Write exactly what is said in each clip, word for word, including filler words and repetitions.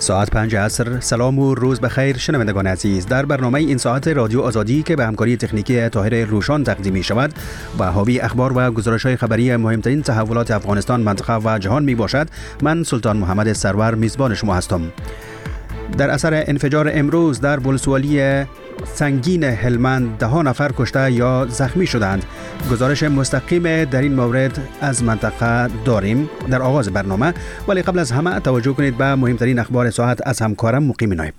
ساعت پنج عصر. سلام و روز بخیر شنوندگان عزیز. در برنامه این ساعت رادیو آزادی که به همکاری تکنیکی طاهر روشان تقدیم می شود و حاوی اخبار و گزارش‌های خبری مهمترین تحولات افغانستان، منطقه و جهان می باشد، من سلطان محمد سرور میزبان شما هستم. در اثر انفجار امروز در ولسوالی سنگین هلمند ده نفر کشته یا زخمی شدند. گزارش مستقیم در این مورد از منطقه داریم در آغاز برنامه، ولی قبل از همه توجه کنید به مهمترین اخبار ساعت از همکارم مقیم نایب.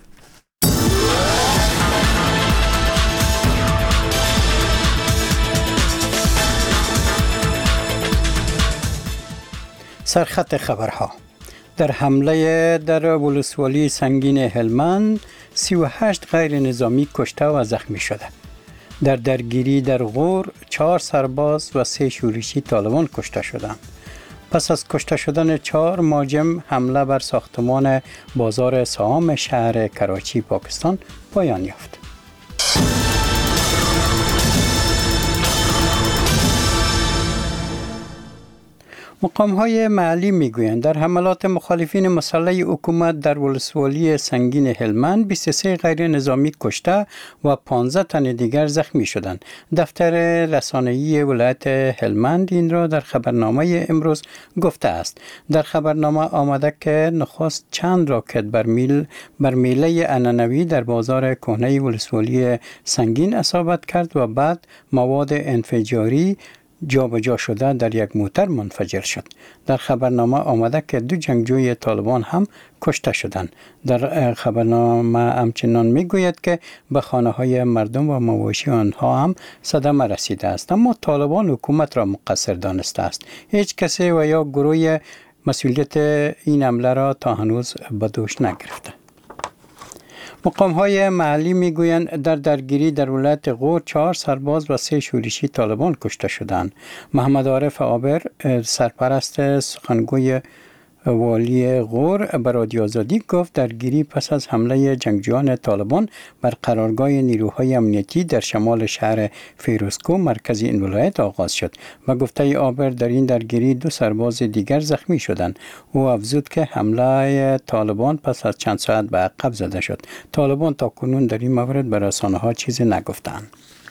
سرخط خبرها. در حمله در ولسوالی سنگین هلمند سی و هشت غیر نظامی کشته و زخمی شده. در درگیری در غور چهار سرباز و سه شورشی طالبان کشته شدند. پس از کشته شدن چهار مهاجم، حمله بر ساختمان بازار سهام شهر کراچی پاکستان پایان یافت. مقام‌های محلی می‌گویند در حملات مخالفین مسلح حکومت در ولسوالی سنگین هلمند بیست و سه غیر نظامی کشته و پانزده تن دیگر زخمی شدند. دفتر رسانه‌ای ولایت هلمند این را در خبرنامه امروز گفته است. در خبرنامه آمده که نخست چند راکت برمیل بر میله عنعنوی در بازار کهنه ولسوالی سنگین اصابت کرد و بعد مواد انفجاری جابجا شده در یک موتر منفجر شد. در خبرنامه آمده که دو جنگجوی طالبان هم کشته شدند. در خبرنامه همچنان میگوید که به خانه های مردم و مواشی آنها هم صدمه رسیده است، اما طالبان حکومت را مقصر دانسته است. هیچ کسی و یا گروه مسئولیت این حمله را تا هنوز به دوش نگرفته. مقام‌های محلی میگویند در درگیری در ولایت غور چهار سرباز و سه شورشی طالبان کشته شدند. محمد عارف عابر، سرپرست سخنگوی والی غور، به رادیو آزادی گفت درگیری پس از حمله جنگجویان طالبان بر قرارگاه نیروهای امنیتی در شمال شهر فیروزکوه مرکز این ولایت آغاز شد. و گفته عابر در این درگیری دو سرباز دیگر زخمی شدند. او افزود که حمله طالبان پس از چند ساعت به عقب زده شد. طالبان تاکنون در این مورد به رسانه‌ها چیزی نگفتند.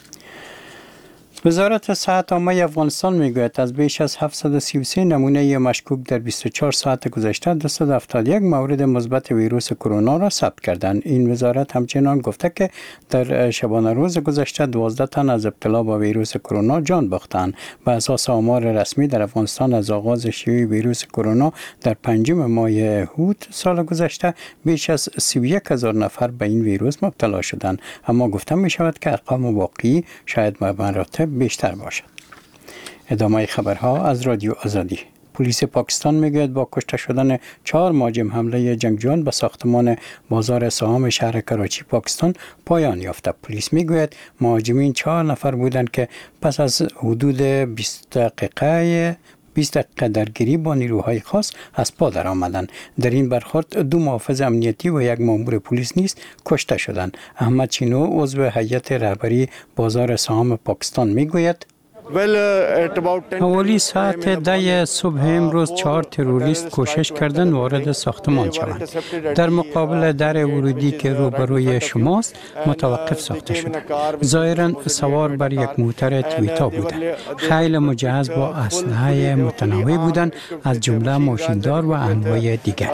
وزارت صحت عامه افغانستان میگوید از بیش از هفتصد و سی و سه نمونه مشکوک در بیست و چهار ساعت گذشته دویست و هفتاد و یک مورد مثبت ویروس کرونا را ثبت کردند. این وزارت همچنان گفته که در شبانه روز گذشته دوازده تن از ابتلا به ویروس کرونا جان باختند. به اساس آمار رسمی در افغانستان از آغاز شیوع ویروس کرونا در پنجم ماه هوت سال گذشته بیش از سی و یک هزار نفر به این ویروس مبتلا شدند، اما گفته می شود که ارقام واقعی شاید به مراتب بیشتر باشد. ادامه خبرها از رادیو آزادی. پلیس پاکستان میگوید با کشته شدن چهار مهاجم حمله جنگجویان به ساختمان بازار سهام شهر کراچی پاکستان پایان یافته. پلیس میگوید مهاجمین چهار نفر بودند که پس از حدود بیست دقیقه بیست دقیقه درگیری با نیروهای خاص از پا در آمدند. در این برخورد دو محافظ امنیتی و یک مامور پلیس نیز کشته شدند. احمد چینو عضو هیئت رهبری بازار سهام پاکستان میگوید حوالی ساعت ده صبح امروز چهار تروریست کوشش کردند وارد ساختمان شوند. در مقابل در ورودی که روبروی شماست متوقف ساخته شد. ظاهراً سوار بر یک موتر تویوتا بودند. خیلی مجهز با اسلحه متنوع بودند، از جمله ماشیندار و انواع دیگر.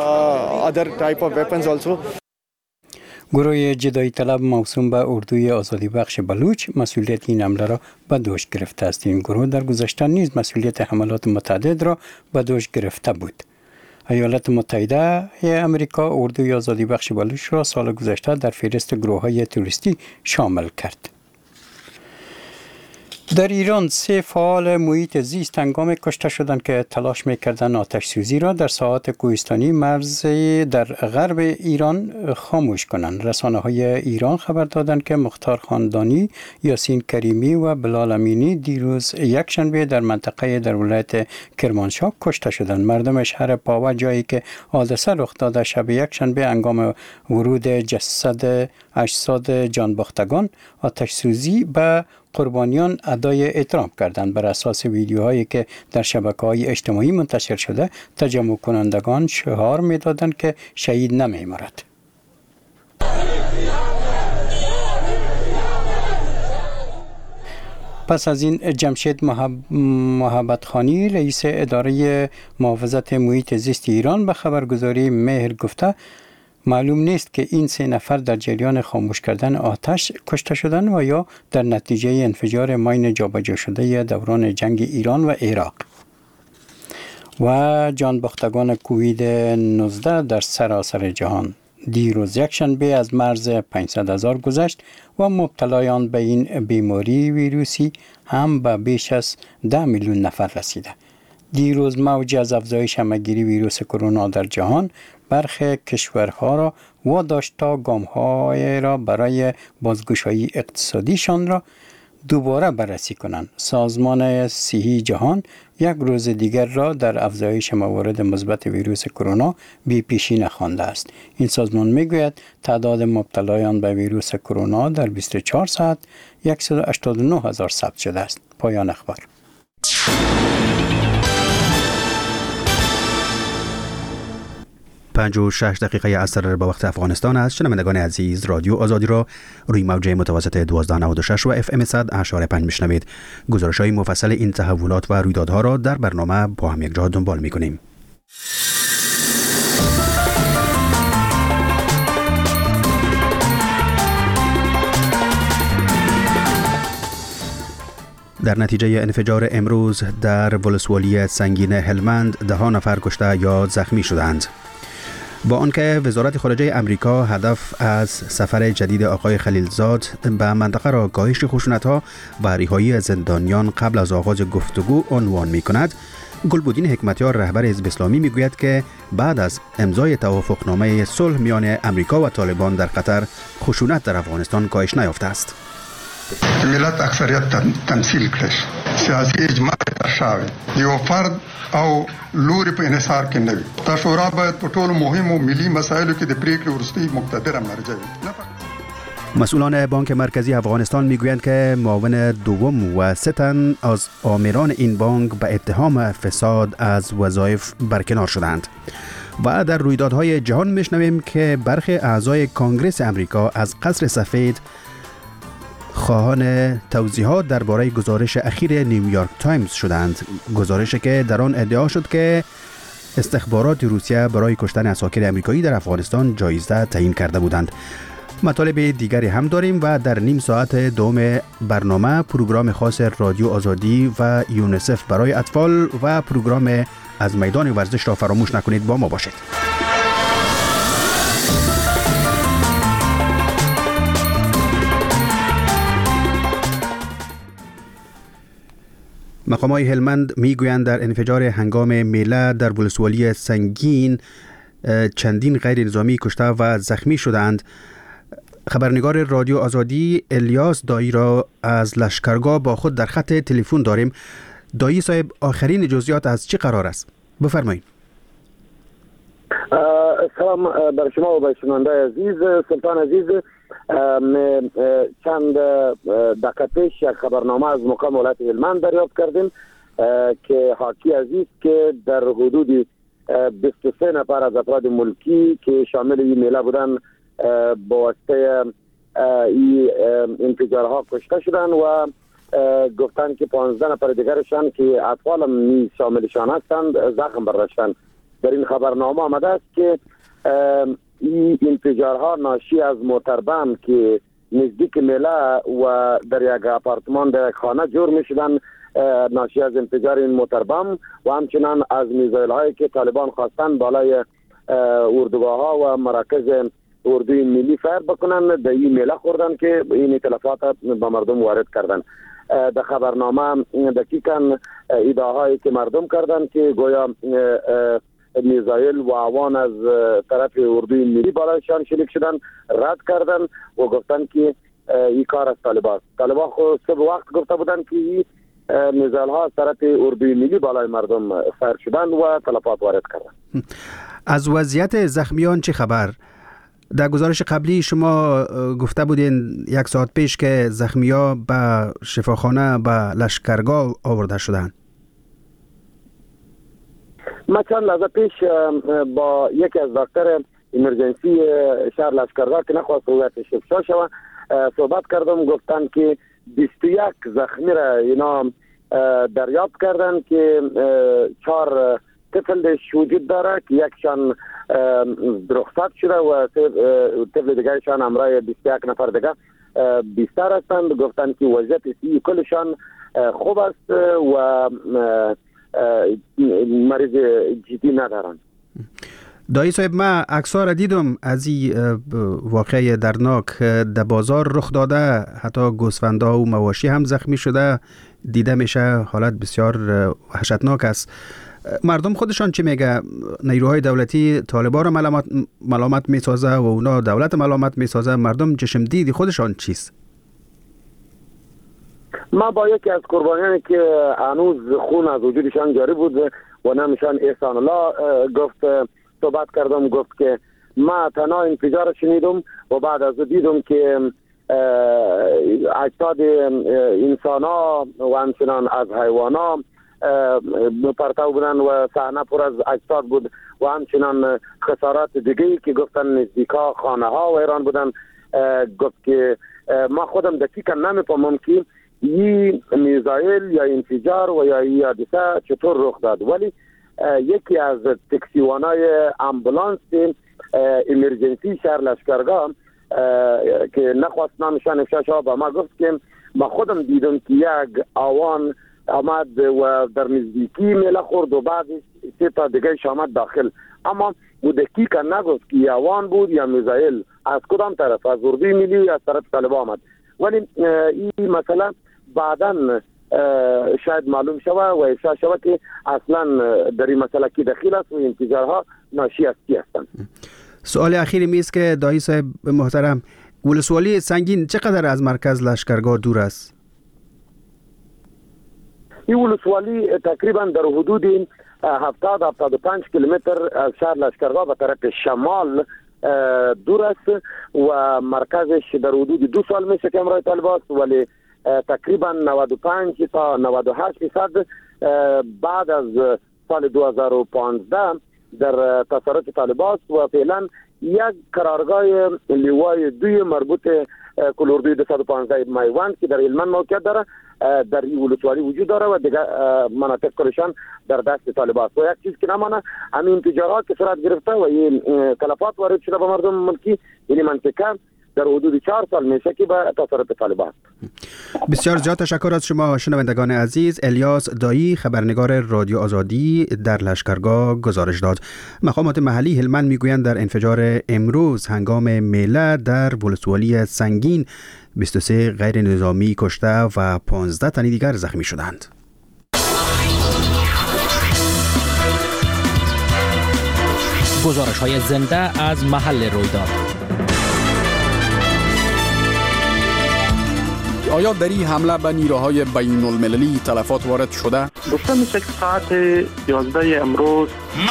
گروه جدایی طلب موسوم به اردوی آزادی بخش بلوچ مسئولیت این حمله را به دوش گرفته است. این گروه در گذشته نیز مسئولیت حملات متعدد را به دوش گرفته بود. ایالات متحده امریکا اردوی آزادی بخش بلوچ را سال گذشته در فهرست گروه‌های تروریستی شامل کرد. در ایران سه فعال محیط زیست هنگام کشته شدند که تلاش می‌کردند آتش سوزی را در ساحات کوهستانی مرز در غرب ایران خاموش کنند. رسانه‌های ایران خبر دادند که مختار خاندانی، یاسین کریمی و بلال امینی دیروز یکشنبه در منطقه در ولایت کرمانشاه کشته شدند. مردم شهر پاوه جایی که حادثه رخ داده شب یکشنبه هنگام ورود جسد اجساد جانباختگان آتش سوزی به قربانیان ادای احترام کردند. بر اساس ویدیوهایی که در شبکه‌های اجتماعی منتشر شده، تجمع کنندگان شعار می‌دادند که شهید نمی‌مرد. پس از این جمشید محبت خانی رئیس اداره محافظت محیط زیست ایران به خبرگزاری مهر گفته معلوم نیست که این سه نفر در جریان خاموش کردن آتش کشته شدند و یا در نتیجه انفجار ماین جابجا شده دوران جنگ ایران و عراق. و جانباختگان کووید نوزده در سراسر جهان. دیروز یکشنبه از مرز پانصد هزار گذشت و مبتلایان به این بیماری ویروسی هم به بیش از ده میلیون نفر رسیده. دیروز موج از افزایش همه‌گیری ویروس کرونا در جهان برخی کشورها را واداشت تا گام‌های را برای بازگشایی اقتصادیشان را دوباره بررسی کنند. سازمان صحی جهان یک روز دیگر را در افزایش موارد مثبت ویروس کرونا بی پیشی نخوانده است. این سازمان میگوید تعداد مبتلایان به ویروس کرونا در بیست و چهار ساعت صد و هشتاد و نه هزار ثبت شده است. پایان اخبار. پنج و شش دقیقه عصر با وقت افغانستان است. شنوندگان عزیز، رادیو آزادی را روی موج متوسط دوازده نود و شش و اف ام صد و اشاره پنج میشنوید. گزارش‌های مفصل این تحولات و رویدادها را در برنامه با هم یک جا دنبال می‌کنیم. در نتیجه انفجار امروز در ولسوالی سنگین هلمند ده نفر کشته یا زخمی شدند. با آنکه وزارت خارجه امریکا هدف از سفر جدید آقای خلیلزاد به منطقه را کاهش خشونت‌ها و رهایی زندانیان قبل از آغاز گفتگو عنوان می‌کند، گلبدین حکمتیار رهبر حزب اسلامی میگوید که بعد از امضای توافقنامه صلح میان امریکا و طالبان در قطر، خشونت در افغانستان کاهش نیافته است. ملت اکثریت تمثیل کړي، سیاسي اجماع تر شاوي، یو فرد او لوري په انحصار کې نه وي. دا شورا باید په ټولو مهمو ملي مسایلو کې د پریکړې وروستۍ مقتدره مرجع وي. مسئولان بانک مرکزی افغانستان میگویند که معاون دوم و سه تن از آمران این بانک به اتهام فساد از وظایف برکنار شدند. و در رویدادهای جهان میشنویم که برخی اعضای کنگره امریکا از قصر سفید خواهان توضیحات درباره گزارش اخیر نیویورک تایمز شدند. گزارشی که در آن ادعا شد که استخبارات روسیه برای کشتن عساکر آمریکایی در افغانستان جایزه تعیین کرده بودند. مطالب دیگری هم داریم و در نیم ساعت دوم برنامه پروگرام خاص رادیو آزادی و یونیسف برای اطفال و پروگرام از میدان ورزش را فراموش نکنید. با ما باشید. مقامات هلمند میگویند در انفجار هنگام میله در ولسوالی سنگین چندین غیر نظامی کشته و زخمی شدند. خبرنگار رادیو آزادی الیاس دایی را از لشکرگاه با خود در خط تلفن داریم. دایی صاحب، آخرین جزئیات از چه قرار است؟ بفرمایید. سلام بر شما و بر شنونده عزیز. سلطان عزیز، چند دقیقه پیش یک خبرنامه از مقام ولایت هلمند دریافت کردیم که حاکی عزیز که در حدود بیست و سه نفر از افراد ملکی که شامل این میله بودن با واسطه این انفجارها کشته شدن و گفتن که پانزده نفر دیگرشان که اطفال هم شاملشان هستند زخم برداشتند. در این خبرنامه آمده است که این انفجارها ناشی از موتر بم که نزدیک میله و در یک آپارتمان در یک خانه جور می شدن، ناشی از انفجار این موتر بم و همچنان از میزایل هایی که طالبان خواستن بالای اردوگاه ها و مراکز اردوی ملی فیر بکنن در این میله خوردن که این تلفات به مردم وارد کردن. در خبرنامه دقیقاً ادعاهایی که مردم کردن که گویا میزایل و اوان از طرف اردوی ملی بالایشان شلیک شدن رد کردن و گفتن که این کار از طالبان طالبان خود صبح وقت گفته بودن که این میزایل ها از طرف اردوی ملی بالای مردم فیر شدن و تلفات وارد کردن. از وضعیت زخمیان چه خبر؟ در گزارش قبلی شما گفته بودین یک ساعت پیش که زخمی‌ها به شفاخانه به لشکرگاه آورده شدن. ما چند لحظه پیش با یکی از دکتر ایمرجنسی شهر لشکرگاه که نخواست رویتش افشا شود صحبت کردم. گفتن که بیست و یک زخمی را اینا دریافت کردن که چهار طفلش وجود داره که یکشان رخصت شده و طفل دیگرشان همراه بیست و یک نفر دیگه بیستر هستند. گفتن که وضعیت صحی کلشان خوب است و مریض جدی ندارند. دایی صاحب، من عکس‌ها را دیدم از این واقعه درناک در بازار رخ داده، حتی گوسفندها و مواشی هم زخمی شده دیده میشه. حالت بسیار وحشتناک است. مردم خودشان چی میگه؟ نیروهای دولتی طالبان را ملامت ملامت میسازه و اونا دولت ملامت میسازه. مردم چشم دیدی خودشان چیست؟ ما با یکی از قربانیانی که هنوز خون از وجودشان جاری بود و نامشان احسان الله گفت صحبت کردم. گفت که ما تنها انفجار شنیدم و بعد از دیدم که اجساد انسان ها و همچنان از حیوان ها پرتو بودن و صحنه پر از اجساد بود و همچنان خسارات دیگه که گفتن نزدیکا خانه ها و ایران بودن. گفت که ما خودم دقیقا نمیفهمم که این میزایل یا انفجار و یا این حادثه چطور رخ داد، ولی یکی از تاکسیوانای امبولانس ایمرجنسی شهر لشکرگاه که نخواست نامشان افشا شود با ما گفت که ما خودم دیدم که یک آوان آمد و در نزدیکی میله خورد و بعد سه تا دیگه آمد داخل، اما او دقیقا نگفت که آوان بود یا میزایل از کدام طرف، از اردوی ملی یا از طرف طالبان آمد. ولی این مسئله بعداً شاید معلوم شود و افشا شود که اصلا در این مسئله کی دخیل است و انفجارها ناشی از کی هستند. سوال اخیری میست که دایی صاحب محترم، ولسوالی سنگین چقدر از مرکز لشکرگاه دور است؟ این ولسوالی تقریبا در حدود هفتاد تا هفتاد و پنج کیلومتر از شهر لشکرگاه به طرف شمال دور است و مرکزش در حدود دو سال میشه که امرای طالبان است، ولی تقریبا نود و پنج تا نود و هشت درصد بعد از سال دو هزار و پانزده در تصرف طالبان است و فعلا یک قرارگاه لیوای دوی مربوط کلوردوی دویست و پانزده میوند که در هلمند موقعیت داره در این ولسوالی وجود داره و دیگه مناطق کلشان در دست طالبان است. و یک چیز که نمانه همین انفجارات که صورت گرفته و این تلفات وارد شده به مردم ملکی، یعنی منطقه در حدود چهار سال میشه که به تصرف طالبان. بسیار زیاد تشکر از شما شنوندگان عزیز. الیاس دایی، خبرنگار رادیو آزادی در لشکرگاه گزارش داد. مقامات محلی هلمند میگویند در انفجار امروز هنگام میله در ولسوالی سنگین بیست و سه غیر نظامی کشته و پانزده تن دیگر زخمی شدند. گزارش های زنده از محل رویداد. آیا در این حمله به نیروهای بین المللی تلفات وارد شده؟ گفته میشه که ساعت یازده امروز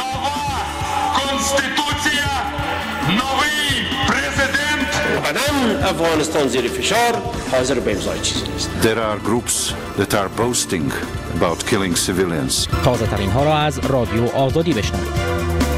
بدن افغانستان زیر فشار حاضر به امضای چیزی نیست. There are groups that are boasting about killing civilians. تازه ترین ها را از رادیو آزادی بشنوید.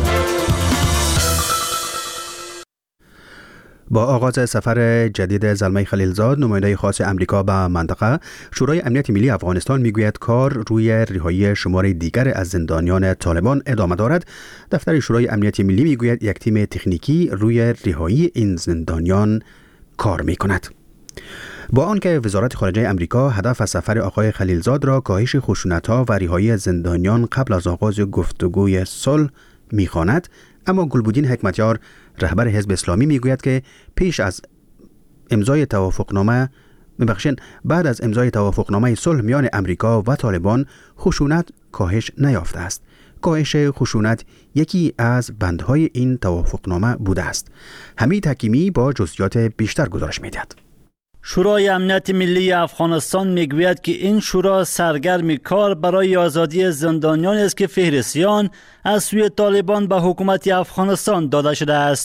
با آغاز سفر جدید زلمه خلیلزاد، نماینده خاص امریکا به منطقه، شورای امنیت ملی افغانستان میگوید کار روی رهایی شمار دیگر از زندانیان طالبان ادامه دارد. دفتر شورای امنیت ملی میگوید یک تیم تکنیکی روی رهایی این زندانیان کار میکند. با آنکه وزارت خارجه امریکا هدف از سفر آقای خلیلزاد را کاهش خشونت‌ها و رهایی زندانیان قبل از آغاز گفتگوی صلح میخواند، اما گلبودین حکمتیار، رهبر حزب اسلامی، میگوید که پیش از امضای توافقنامه ببخشید بعد از امضای توافقنامه صلح میان امریکا و طالبان خشونت کاهش نیافته است. کاهش خشونت یکی از بندهای این توافقنامه بوده است. حمید حکیمی با جزئیات بیشتر گزارش می‌دهد. شورای امنیت ملی افغانستان میگوید که این شورا سرگرم کار برای آزادی زندانیان است که فهرستیان از سوی طالبان به حکومت افغانستان داده شده است.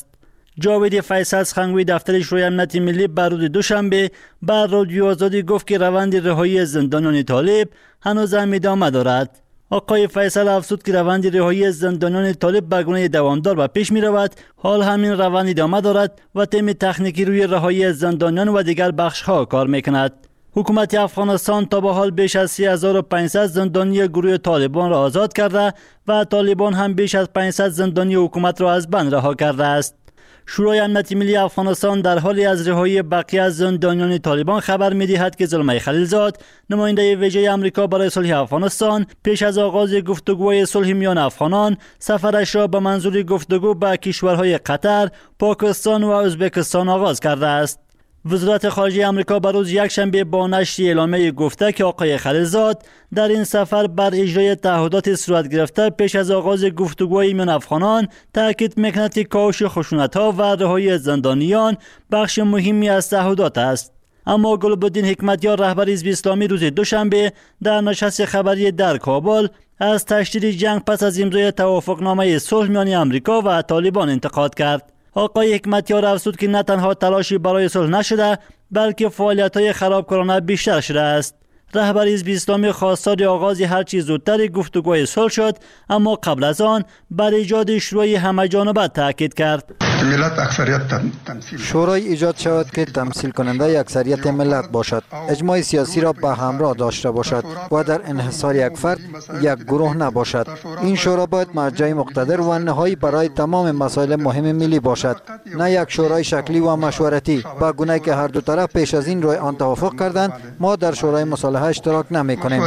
جاوید فیصل سخنگوی دفتر شورای امنیت ملی بر روز دوشنبه بر رادیو آزادی گفت که روند رهایی زندانیان طالب هنوز هم ادامه دارد. آقای فیصل افزود که روند رهایی زندانیان طالب به گونه دوامدار و پیش می رود. حال همین روند ادامه دارد و تیم تکنیکی روی رهایی زندانیان و دیگر بخش ها کار می کند. حکومت افغانستان تا به حال بیش از سه هزار و پانصد زندانی گروه طالبان را آزاد کرده و طالبان هم بیش از پانصد زندانی حکومت را از بند رها کرده است. شورای امنیت ملی افغانستان در حالی از رهایی بقیه از زندانیان طالبان خبر می‌دهد که زلمه خلیلزاد، نماینده ویژه آمریکا برای صلح افغانستان، پیش از آغاز گفتگوهای صلح میان افغانان سفرش را به منظور گفتگو با کشورهای قطر، پاکستان و ازبکستان آغاز کرده است. وزارت خارجه آمریکا بر روز یکشنبه با نشر اعلامیه گفته که آقای خلیلزاد در این سفر بر اجرای تعهدات صورت گرفته پیش از آغاز گفتگوهای میان افغانان تاکید میکند که کاهش خشونت‌ها و رهایی زندانیان بخش مهمی از تعهدات است. اما گلبدین حکمتیار رهبر حزب اسلامی روز دوشنبه در نشست خبری در کابل از تشدید جنگ پس از امضای توافقنامه صلح میان آمریکا و طالبان انتقاد کرد. آقای حکمتیار افزود که نه تنها تلاشی برای صلح نشده بلکه فعالیت‌های خرابکارانه بیشتر شده است. رهبر حزب اسلامی خواستار آغاز هر چیز زودتر گفتگوهای صلح شد، اما قبل از آن بر ایجاد شورای همه‌جانبه تاکید کرد. ملت اکثریت تمثیل شورای ایجاد شود که تمثیل کننده اکثریت ملت باشد، اجماع سیاسی را به همراه داشته باشد و در انحصار یک فرد یک گروه نباشد. این شورا باید مرجع مقتدر و نهایی برای تمام مسائل مهم ملی باشد، نه یک شورای شکلی و مشورتی. با گونه‌ای که هر دو طرف پیش از این روی آن توافق کردند، ما در شورای مصالحه اشتراک نمی‌کنیم.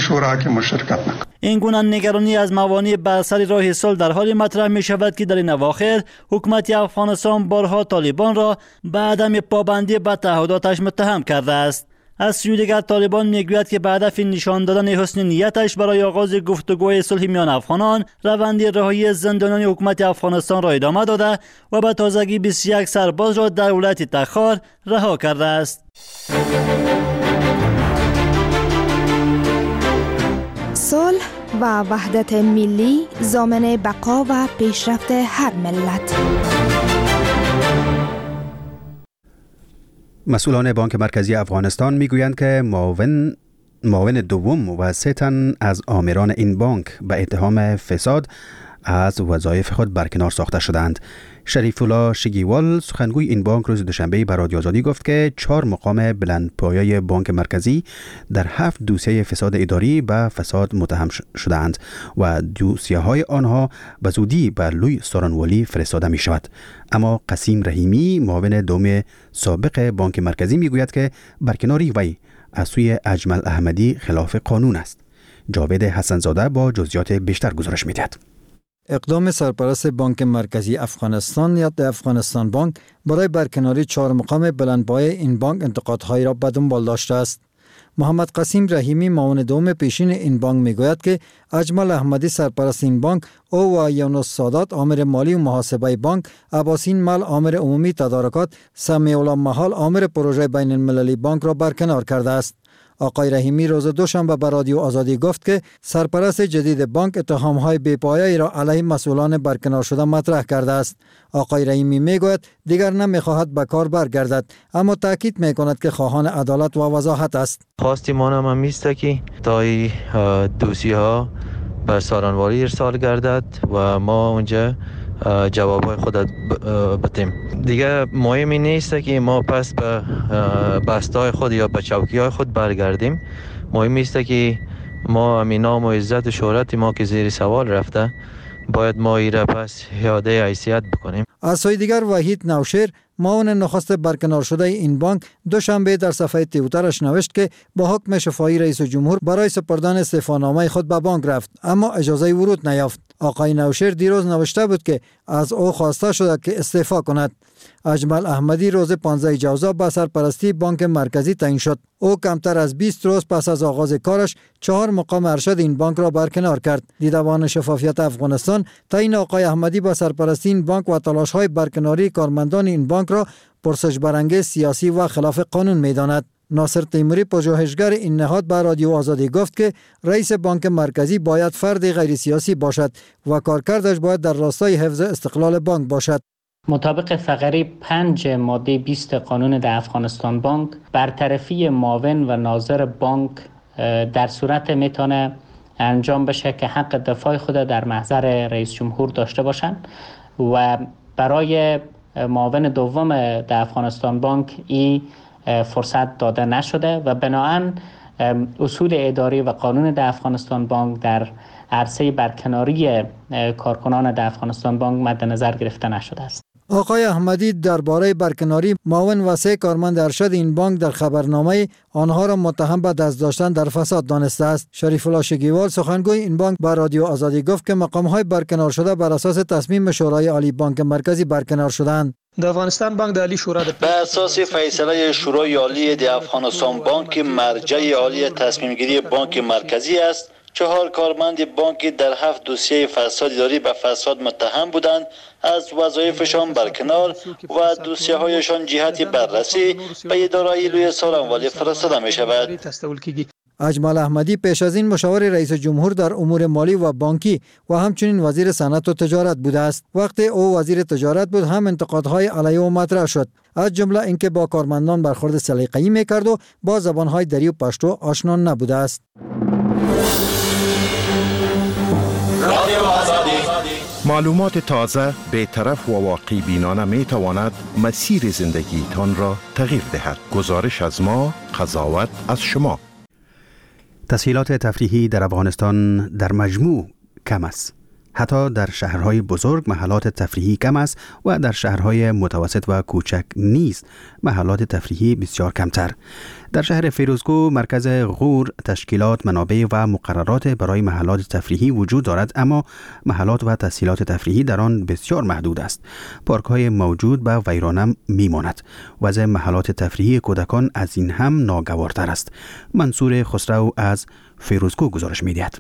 این گونه نگرانی از موانع بر سر راه صلح در حال مطرح می شود که در این اواخر حکومت افغانستان بارها طالبان را به عدم پابندی به تعهداتش متهم کرده است. از سوی دیگر طالبان میگوید که به هدف نشان دادن حسن نیتش برای آغاز گفتگوهای صلح میان افغانان روند رهایی زندانیان حکومت افغانستان را ادامه داده و به تازگی بیست و یک سرباز را در ولایت تخار رها کرده است. صلح و وحدت ملی ضامن بقا و پیشرفت هر ملت. مسئولان بانک مرکزی افغانستان میگویند که معاون معاون دوم و سه تن از آمران این بانک به اتهام فساد از وظایف خود برکنار ساخته شدند. شریف الله شگیوال سخنگوی این بانک روز دوشنبه به رادیو آزادی گفت که چهار مقام بلندپایه بانک مرکزی در هفت دوسیه فساد اداری به فساد متهم شدند و دوسیه های آنها به زودی به لوی سارانوالی فرستاده می شود. اما قسیم رحیمی معاون دوم سابق بانک مرکزی می گوید که برکناری وی از سوی اجمل احمدی خلاف قانون است. جاوید حسنزاده با جزئیات بیشتر گزارش می دهد. اقدام سرپرست بانک مرکزی افغانستان یا افغانستان بانک برای برکناری چهار مقام بلندپایه این بانک انتقادهایی را به دنبال داشته است. محمد قسیم رحیمی معاون دوم پیشین این بانک میگوید که اجمل احمدی سرپرست این بانک، او و یونس سادات آمر مالی و محاسبه بانک، عباسین مل آمر عمومی تدارکات، سمیع الله محال آمر پروژه بین المللی بانک را برکنار کرده است. آقای رحیمی روز دوشنبه به رادیو آزادی گفت که سرپرست جدید بانک اتهام‌های بی‌پایه‌ای را علیه مسئولان برکنار شده مطرح کرده است. آقای رحیمی میگوید دیگر نمیخواهد به کار برگردد، اما تاکید میکند که خواهان عدالت و وضاحت است. خواستی ما هم همیست که تای دوسیه ها به سارانوالی ارسال گردد و ما اونجا جوابای خود بدیم. دیگه مهمی نیست که ما پس به بستای خود یا به چوکی های خود برگردیم. مهمی است که ما همین نام و عزت و شهرت ما که زیر سوال رفته باید ما ایره پس یاده حیثیت بکنیم. از سوی دیگر وحید نوشیر معاون نخست برکنار شده این بانک دوشنبه در صفحه توییترش نوشت که با حکم شفاهی رئیس جمهور برای سپردن استعفانامه خود به بانک رفت، اما اجازه ورود نیافت. آقای نوشیر دیروز نوشته بود که از او خواسته شده که استعفا کند. اجمل احمدی روز پانزده جوزا به سرپرستی بانک مرکزی تعیین شد. او کمتر از بیست روز پس از آغاز کارش چهار مقام ارشد این بانک را برکنار کرد. دیدبان شفافیت افغانستان تعیین آقای احمدی به سرپرستی این بانک و تلاش‌های برکناری کارمندان این بانک را پرسش برانگیز، سیاسی و خلاف قانون می‌داند. ناصر تیموری پژوهشگر این نهاد به رادیو آزادی گفت که رئیس بانک مرکزی باید فرد غیر سیاسی باشد و کارکردش باید در راستای حفظ استقلال بانک باشد. مطابق فقره پنج ماده بیست قانون در افغانستان بانک، برطرفی معاون و ناظر بانک در صورت میتونه انجام بشه که حق دفاع خود در محضر رئیس جمهور داشته باشند و برای معاون دوم در افغانستان بانک این فرصت داده نشده و بنابراین اصول اداری و قانون در افغانستان بانک در عرصه برکناری کارکنان در افغانستان بانک مد نظر گرفته نشده است. آقای احمدی درباره برکناری معاون و سه کارمند ارشد این بانک در خبرنامه آنها را متهم به دست داشتن در فساد دانسته است. شریف الله شگیوال سخنگوی این بانک به رادیو آزادی گفت که مقام‌های برکنار شده بر اساس تصمیم شورای عالی بانک مرکزی برکنار شدند. در افغانستان بانک د عالی شورا به اساس فیصله شورای عالی د افغانستان بانک مرجع عالی تصمیم گیری بانک مرکزی است. چهار کارمند بانک در هفت دوسیه فساد اداری به فساد متهم بودند، از وظایفشان برکنار و دوسیه هایشان جهت بررسی به اداره لوی سالموالی فرستاده می شود. اجمل احمدی پیش از این مشاور رئیس جمهور در امور مالی و بانکی و همچنین وزیر صنعت و تجارت بوده است. وقتی او وزیر تجارت بود هم انتقادهای علیه او مطرح شد، از جمله اینکه با کارمندان برخورد سلیقه‌ای می‌کرد و با زبان‌های دری و پشتو آشنا نبوده است. معلومات تازه، بی‌طرف و واقعی بینانه می تواند مسیر زندگی تان را تغییر دهد. گزارش از ما، قضاوت از شما. تسهیلات تفریحی در افغانستان در مجموع کم است. حتی در شهرهای بزرگ محلات تفریحی کم است و در شهرهای متوسط و کوچک نیز محلات تفریحی بسیار کمتر. در شهر فیروزکو مرکز غور تشکیلات، منابع و مقررات برای محلات تفریحی وجود دارد، اما محلات و تسهیلات تفریحی در آن بسیار محدود است. پارک‌های موجود به ویرانه میماند. وضع محلات تفریحی کودکان از این هم ناگوارتر است. منصور خسرو از فیروزکو گزارش می‌دهد.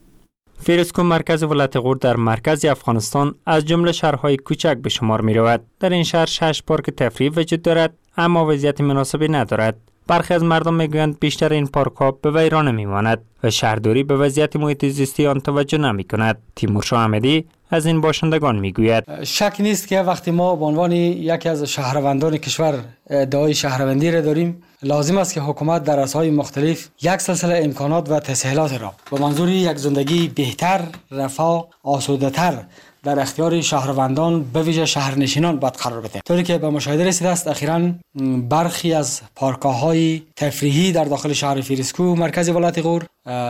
فیروزکو مرکز ولایت غور در مرکز افغانستان از جمله شهرهای کوچک به شمار می رود. در این شهر شش پارک تفریحی وجود دارد، اما وضعیت مناسبی ندارد. برخی از مردم میگویند بیشتر این پارک ها به ویرانه میماند و شهرداری به وضعیت محیط زیستی آن توجه نمی کند. تیمور شاه احمدی از این باشندگان میگوید شک نیست که وقتی ما به عنوان یکی از شهروندان کشور ادعای شهروندی را داریم، لازم است که حکومت در رسهای مختلف یک سلسله امکانات و تسهیلات را با منظور یک زندگی بهتر، رفاه، آسوده‌تر در اختیار شهروندان به ویژه شهرنشینان باید قرار بده. طوری که به مشاهده رسیده است اخیراً برخی از پارک‌های تفریحی در داخل شهر فیروزکو مرکز ولایت غور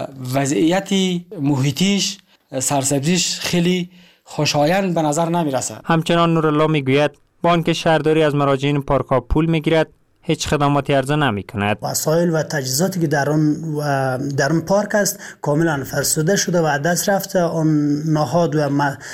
وضعیت محیطیش، سرسبزیش خیلی خوشایند به نظر نمی رسد. همچنان نورالله میگوید بانک شهرداری از مراجعین پارک‌ها پول میگیرد، هیچ خدماتی عرضه نمی کند. وسایل و تجهیزاتی که در اون در اون پارک است کاملا فرسوده شده و دست رفته. اون نهاد و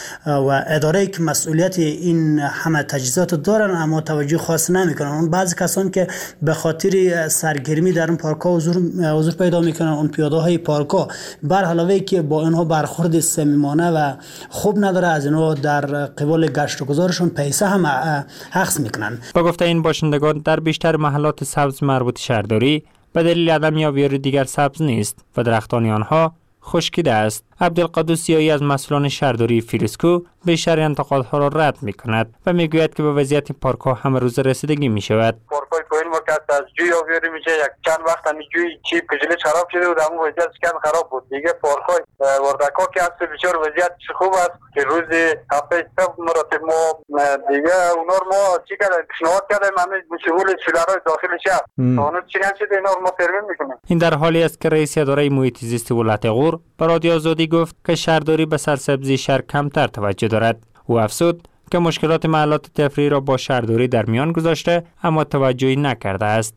و اداره که مسئولیت این همه تجهیزات دارن اما توجه خاص نمی کنن. اون بعضی کسان که به خاطر سرگرمی در اون پارک ها حضور حضور پیدا میکنن، اون پیاده های پارک ها بر علاوه که با اینها برخورد صمیمانه و خوب نداره، از اینها در قبال گشت و گذارشون پیسه هم اخذ میکنن. با گفته این باشندگان در بیشتر محلات سبز مربوط شهرداری به دلیل عدم یاوری دیگر سبز نیست و درختان آنها خشکیده است. عبدالقدوس یایی از مسئولان شهرداری فیروزکو بیشتر انتقادها را رد می‌کند و میگوید که به وضعیت پارک‌ها همه روز رسیدگی می‌شود. پارک‌های پایین مرکز از جوی یاوری میشه، یک چند وقت همین جوی چیپ کجلی خراب شده و در اون وضعیت کم خراب بود. دیگه پارک‌های وردکا که اصل بسیار وضعیت خوب است که روز هفته مراتب ما دیگه اونها ما چی کردیم پیشنهاد کردیم همین مسئول شهرهای داخل شهر اونها چی نشده اینا ما ترمیم میکنیم. این در حالی است که رئیس اداره محیط زیست ولایت غور به رادیو آزادی گفت که شهرداری به سرسبزی شهر کمتر توجه دارد. او افزود که مشکلات محلات تفریحی را با شهرداری در میان گذاشته اما توجهی نکرده است.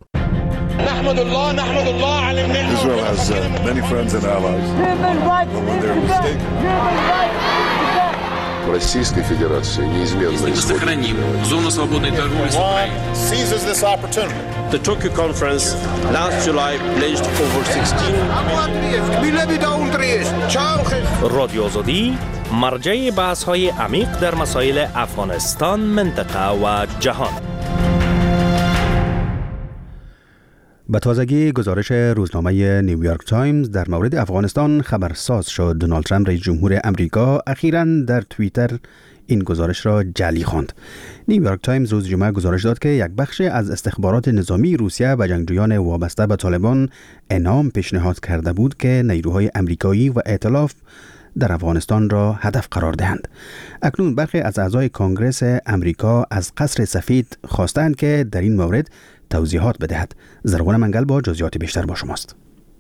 نحمد الله نحمد الله علی النعمة. Israel has uh, many friends and allies. When they're mistaken. Российской Федерации неизменно сохраним зону свободной торговли с Украиной. Seizes this opportunity. The Tokyo conference last July pledged over sixteen رادیو آزادی مرجع بحث‌های عمیق در مسائل افغانستان، منطقه و جهان. به تازگی گزارش روزنامه نیویورک تایمز در مورد افغانستان خبرساز شد. دونالد ترامپ رئیس جمهور امریکا اخیراً در توییتر این گزارش را جعلی خواند. نیویورک تایمز روز جمعه گزارش داد که یک بخش از استخبارات نظامی روسیه به جنگجویان وابسته به طالبان انعام پیشنهاد کرده بود که نیروهای امریکایی و ائتلاف در افغانستان را هدف قرار دهند. اکنون برخی از اعضای کنگره امریکا از قصر سفید خواستند که در این مورد توضیحات بدهد. زرغون منگل با جزئیات بیشتر با شماست.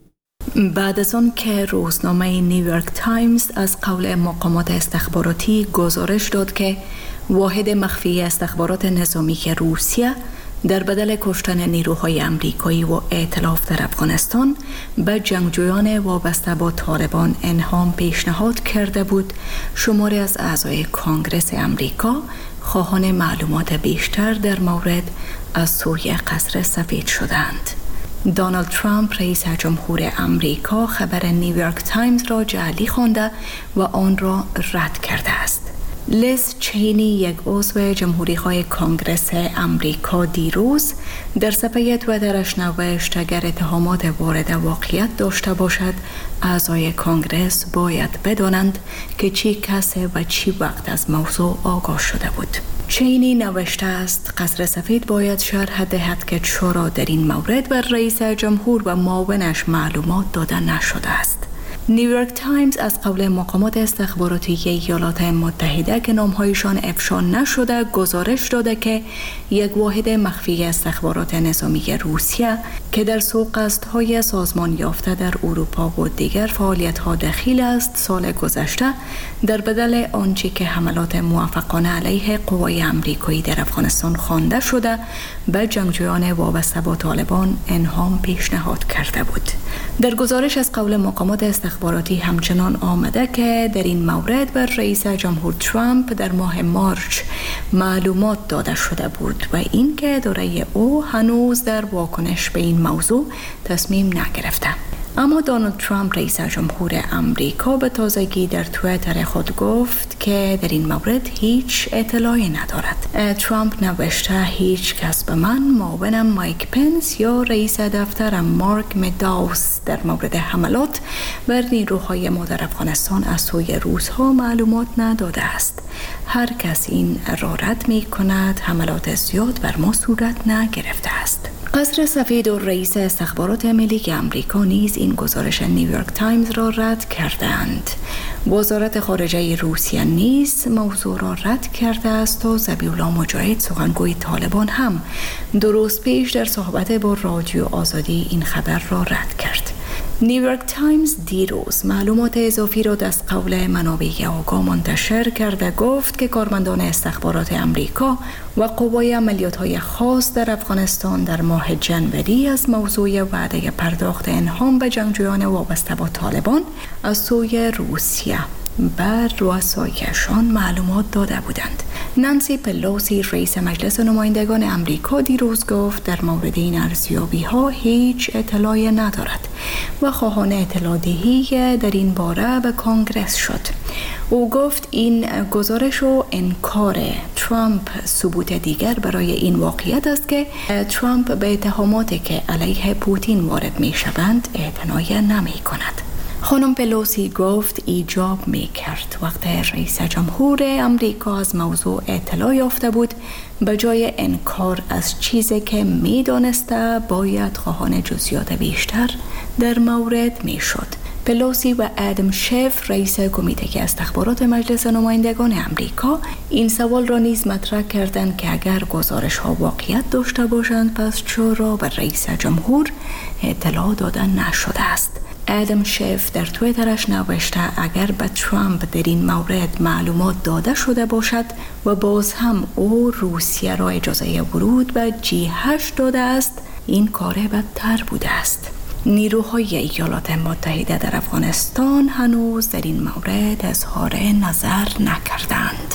بعد از آن که روزنامه نیویورک تایمز از قول مقامات استخباراتی گزارش داد که واحد مخفی استخبارات نظامی روسیه در بدل کشتن نیروهای امریکایی و ائتلاف در افغانستان به جنگجویان وابسته با طالبان انعام پیشنهاد کرده بود، شماری از اعضای کنگره امریکا خواهان معلومات بیشتر در مورد از سوی قصر سفید شدند. دونالد ترامپ رئیس جمهور امریکا خبر نیویورک تایمز را جعلی خوانده و آن را رد کرده است. لیز چینی، یک عضو جمهوری‌خواه کنگره امریکا، دیروز در صفحه توییترش نوشت اگر اتهامات وارد واقعیت داشته باشد، اعضای کنگرس باید بدانند که چی کسی و چی وقت از موضوع آگاه شده بود. چینی نوشته است قصر سفید باید شرح دهد که چرا در این مورد بر رئیس جمهور و معاونش معلومات داده نشده است. نیویورک تایمز از قول مقامات استخباراتی ایالات متحده که نامهایشان افشا نشده گزارش داده که یک واحد مخفی استخبارات نظامی روسیه که در سوق قصدهای سازمان یافته در اروپا و دیگر فعالیت‌ها دخیل است، سال گذشته در بدل آنچه که حملات موفقانه علیه قوای امریکایی در افغانستان خوانده شده به جنگجویان وابسته با طالبان انعام پیشنهاد کرده بود. در گزارش از قول مقامات استخباراتی همچنان آمده که در این مورد بر رئیس جمهور ترامپ در ماه مارچ معلومات داده شده بود و اینکه اداره او هنوز در واکنش به این موضوع تصمیم نگرفته. اما دونالد ترامپ رئیس جمهور امریکا به تازگی در توییتر خود گفت که در این مورد هیچ اطلاعی ندارد. ترامپ نوشته هیچ کس به من، معاونم مایک پنس یا رئیس دفترم مارک مداوس در مورد حملات بر نیروهای ما در افغانستان از سوی روس‌ها معلومات نداده است. هر کس این را رد می کند. حملات زیاد بر ما صورت نگرفته است. قصر سفید و رئیس استخبارات ملی امریکا نیز این گزارش نیویورک تایمز را رد کردند. وزارت خارجه روسیه نیز موضوع را رد کرده است و ذبیح‌الله مجاهد، سخنگوی طالبان، هم دو روز پیش در صحبت با رادیو آزادی این خبر را رد کرد. نیویورک تایمز دیروز معلومات اضافی را از قول منابع آگاه منتشر کرده گفت که کارمندان استخبارات امریکا و قوای عملیات‌های خاص در افغانستان در ماه جنوری از موضوع وعده پرداخت انعام به جنگجویان وابسته با طالبان از سوی روسیه بر رؤسایشان معلومات داده بودند. نانسی پلوسی رئیس مجلس نمایندگان امریکا دیروز گفت در مورد این ارزیابی ها هیچ اطلاعی ندارد و خواهان اطلاع دهی در این باره به کنگره شد. او گفت این گزارش و انکار ترامپ ثبوت دیگر برای این واقعیت است که ترامپ به اتهاماتی که علیه پوتین وارد می شوند اعتنا نمی کند. خانم پلوسی گفت ایجاب می کرد وقتی رئیس جمهور امریکا از موضوع اطلاع یافته بود به جای انکار از چیزی که می دانسته باید خواهان جزئیات بیشتر در مورد می شد. پلوسی و ادم شف رئیس کمیته استخبارات مجلس نمایندگان امریکا این سوال را نیز مطرح کردند که اگر گزارش ها واقعیت داشته باشند پس چرا به رئیس جمهور اطلاع داده نشده است. ادم شف در توییترش نوشته اگر به ترامپ در این مورد معلومات داده شده باشد و باز هم او روسیه را اجازه ورود به جی هشت داده است این کار بدتر بوده است. نیروهای ایالات متحده در افغانستان هنوز در این مورد اظهار نظر نکردند.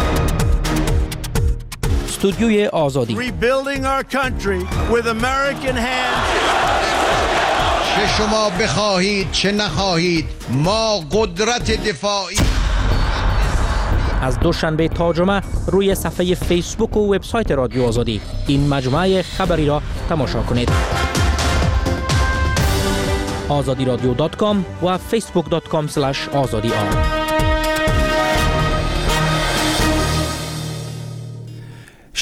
استودیوی آزادی Rebuilding our country with American hands. چه شما بخواهید چه نخواهید ما قدرت دفاعی. از دوشنبه تا جمعه روی صفحه فیسبوک و وبسایت رادیو آزادی این مجموعه خبری را تماشا کنید. آزادی رادیو دات کام و فیسبوک دات کام اسلش آزادی آر.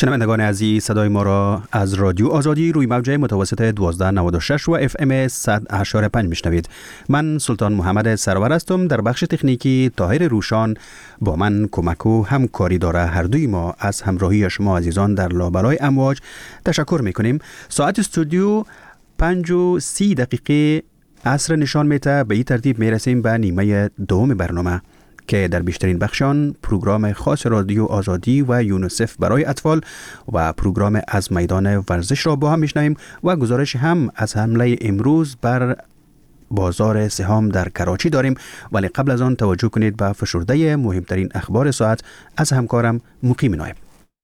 شنوندگان عزیز، صدای ما را از رادیو آزادی روی موج متوسط دوازده نود و شش و اف ام صد و هشت و پنج میشنوید. من سلطان محمد سرور هستم. در بخش تکنیکی طاهر روشان با من کمک و همکاری داره. هر دوی ما از همراهی شما عزیزان در لابلای امواج تشکر میکنیم. ساعت استودیو پنج و سی دقیقه عصر نشان میده. به این ترتیب میرسیم به نیمه دوم برنامه که در بیشترین بخشان پروگرام خاص رادیو آزادی و یونیسف برای اطفال و پروگرام از میدان ورزش را با هم میشنویم و گزارش هم از حمله امروز بر بازار سهام در کراچی داریم. ولی قبل از آن توجه کنید به فشرده مهمترین اخبار ساعت از همکارم مقیم نایب.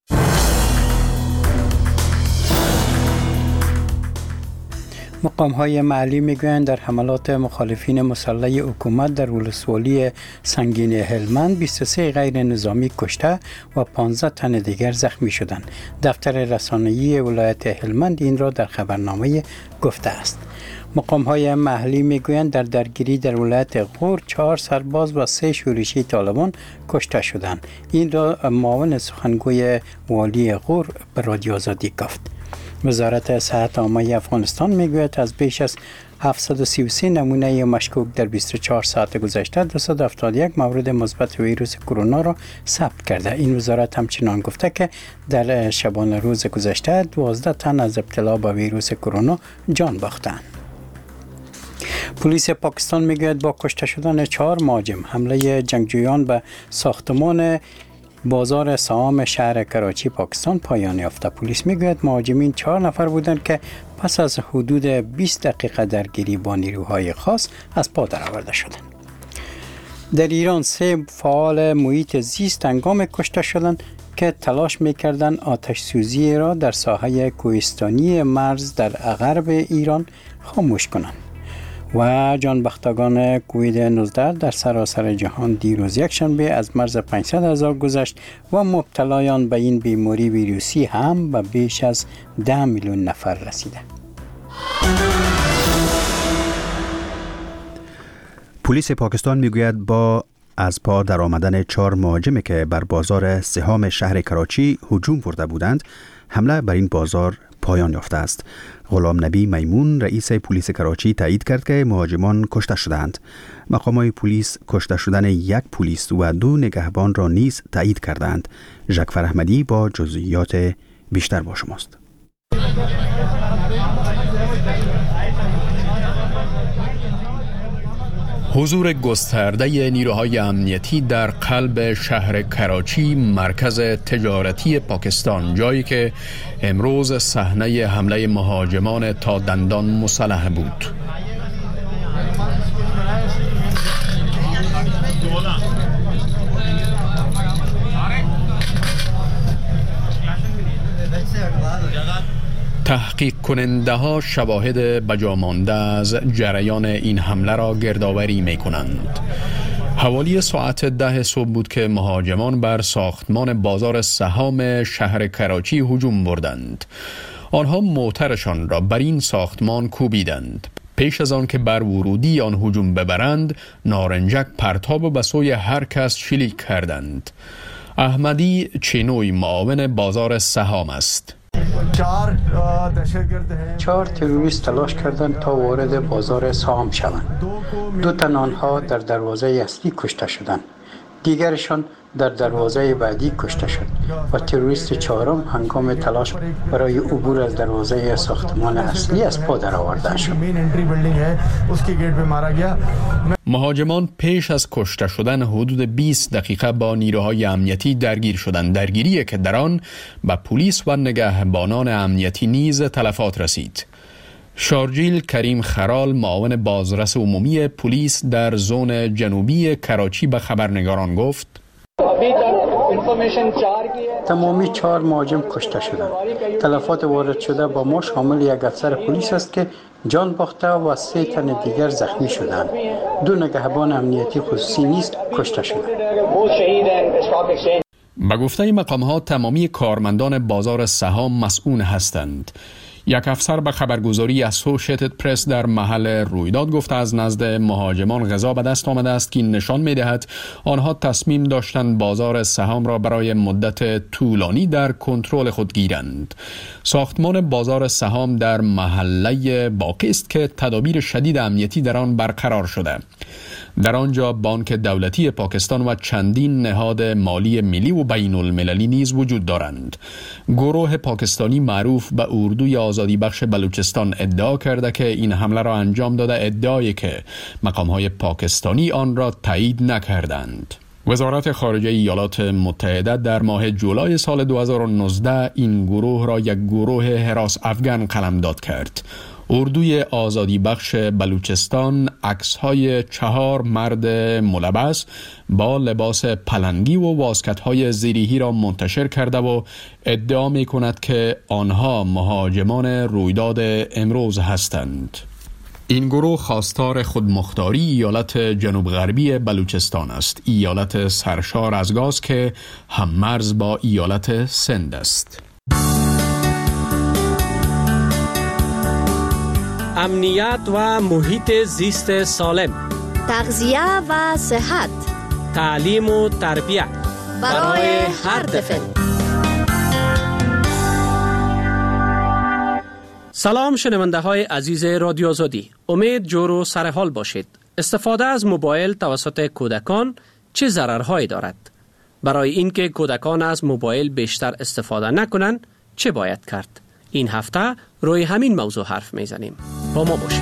مقام‌های محلی میگویند در حملات مخالفین مسلح حکومت در ولسوالی سنگین هلمند بیست و سه غیر نظامی کشته و پانزده تن دیگر زخمی شدند. دفتر رسانه‌ای ولایت هلمند این را در خبرنامه گفته است. مقام‌های محلی میگویند در درگیری در ولایت غور چهار سرباز و سه شورشی طالبان کشته شدند. این را معاون سخنگوی والی غور به رادیو آزادی گفت. وزارت صحت عامه افغانستان میگوید از بیش از هفتصد و سی و سه نمونه مشکوک در بیست و چهار ساعت گذشته دویست و هفتاد و یک مورد مثبت ویروس کرونا را ثبت کرده. این وزارت همچنان گفته که در شبانه روز گذشته دوازده تن از ابتلا به ویروس کرونا جان باختند. پلیس پاکستان میگوید با کشته شدن چهار مهاجم حمله جنگجویان به ساختمان بازار سهام شهر کراچی پاکستان پایان یافته. پلیس میگوید مهاجمین چهار نفر بودند که پس از حدود بیست دقیقه درگیری با نیروهای خاص از پا درآورده شدند. در ایران سه فعال محیط زیست هنگام کشته شدند که تلاش میکردند آتش سوزی را در ساحه کوهستانی مرز در غرب ایران خاموش کنند. و جانبختگان کووید نوزده در سراسر جهان دیروز یک شنبه از مرز پانصد هزار گذشت و مبتلایان به این بیماری ویروسی هم به بیش از ده میلیون نفر رسیده. پلیس پاکستان میگوید با از پا در آمدن چهار مهاجمی که بر بازار سهام شهر کراچی هجوم برده بودند، حمله بر این بازار پایان یافته است. غلام نبی میمون رئیس پلیس کراچی تایید کرد که مهاجمان کشته شدند. مقامات پلیس کشته شدن یک پلیس و دو نگهبان را نیز تایید کردند. ژکفر احمدی با جزئیات بیشتر با شماست. حضور گسترده نیروهای امنیتی در قلب شهر کراچی، مرکز تجارتی پاکستان، جایی که امروز صحنه حمله مهاجمان تا دندان مسلح بود. تحقیق کننده ها شواهد بجامانده از جریان این حمله را گردآوری می کنند. حوالی ساعت ده صبح بود که مهاجمان بر ساختمان بازار سهام شهر کراچی هجوم بردند. آنها موترشان را بر این ساختمان کوبیدند. پیش از آن که بر ورودی آن هجوم ببرند، نارنجک پرتاب و به سوی هر کس شلیک کردند. احمدی چینوی معاون بازار سهام است. چهار تروریست تلاش کردند تا وارد بازار سهام شوند. دو تن آنها در دروازه اصلی کشته شدند. دیگرشان در دروازه بعدی کشته شد و تروریست چهارم هنگام تلاش برای عبور از دروازه ساختمان اصلی از پا درآورده شد. مهاجمان پیش از کشته شدن حدود بیست دقیقه با نیروهای امنیتی درگیر شدند. درگیری که در آن به پلیس و نگهبانان امنیتی نیز تلفات رسید. شارجیل کریم خرال معاون بازرس عمومی پلیس در زون جنوبی کراچی به خبرنگاران گفت: تمامی چهار مهاجم کشته شدند. تلفات وارد شده با ما شامل یک افسر پلیس است که جان باخته و سه تن دیگر زخمی شدند. دو نگهبان امنیتی خصوصی نیز کشته شدند. به گفته مقام‌ها تمامی کارمندان بازار سهام مسئول هستند. یک افسر به خبرگزاری اسوشیتد پرس در محل رویداد گفته از نزد مهاجمان غذا به دست آمده است که نشان می‌دهد آنها تصمیم داشتند بازار سهام را برای مدت طولانی در کنترل خود گیرند. ساختمان بازار سهام در محله باقی است که تدابیر شدید امنیتی در آن برقرار شده. در آنجا بانک دولتی پاکستان و چندین نهاد مالی ملی و بین المللی نیز وجود دارند. گروه پاکستانی معروف به اردوی آزادی بخش بلوچستان ادعا کرده که این حمله را انجام داده، ادعایی که مقام‌های پاکستانی آن را تایید نکردند. وزارت خارجه ایالات متحده در ماه جولای سال دو هزار و نوزده این گروه را یک گروه هراس افغان قلمداد کرد. اردوی آزادی بخش بلوچستان عکس‌های چهار مرد ملبس با لباس پلنگی و واسکت‌های زیریهی را منتشر کرده و ادعا می‌کند که آنها مهاجمان رویداد امروز هستند. این گروه خواستار خودمختاری ایالت جنوب غربی بلوچستان است، ایالت سرشار از گاز که هم مرز با ایالت سند است. امنیت و محیط زیست سالم، تغذیه و صحت، تعلیم و تربیت برای هر طفل. سلام شنونده های عزیز رادیو آزادی، امید جور و سرحال باشید. استفاده از موبایل توسط کودکان چه ضررهایی دارد؟ برای اینکه کودکان از موبایل بیشتر استفاده نکنند چه باید کرد؟ این هفته روی همین موضوع حرف میزنیم. با ما باشید.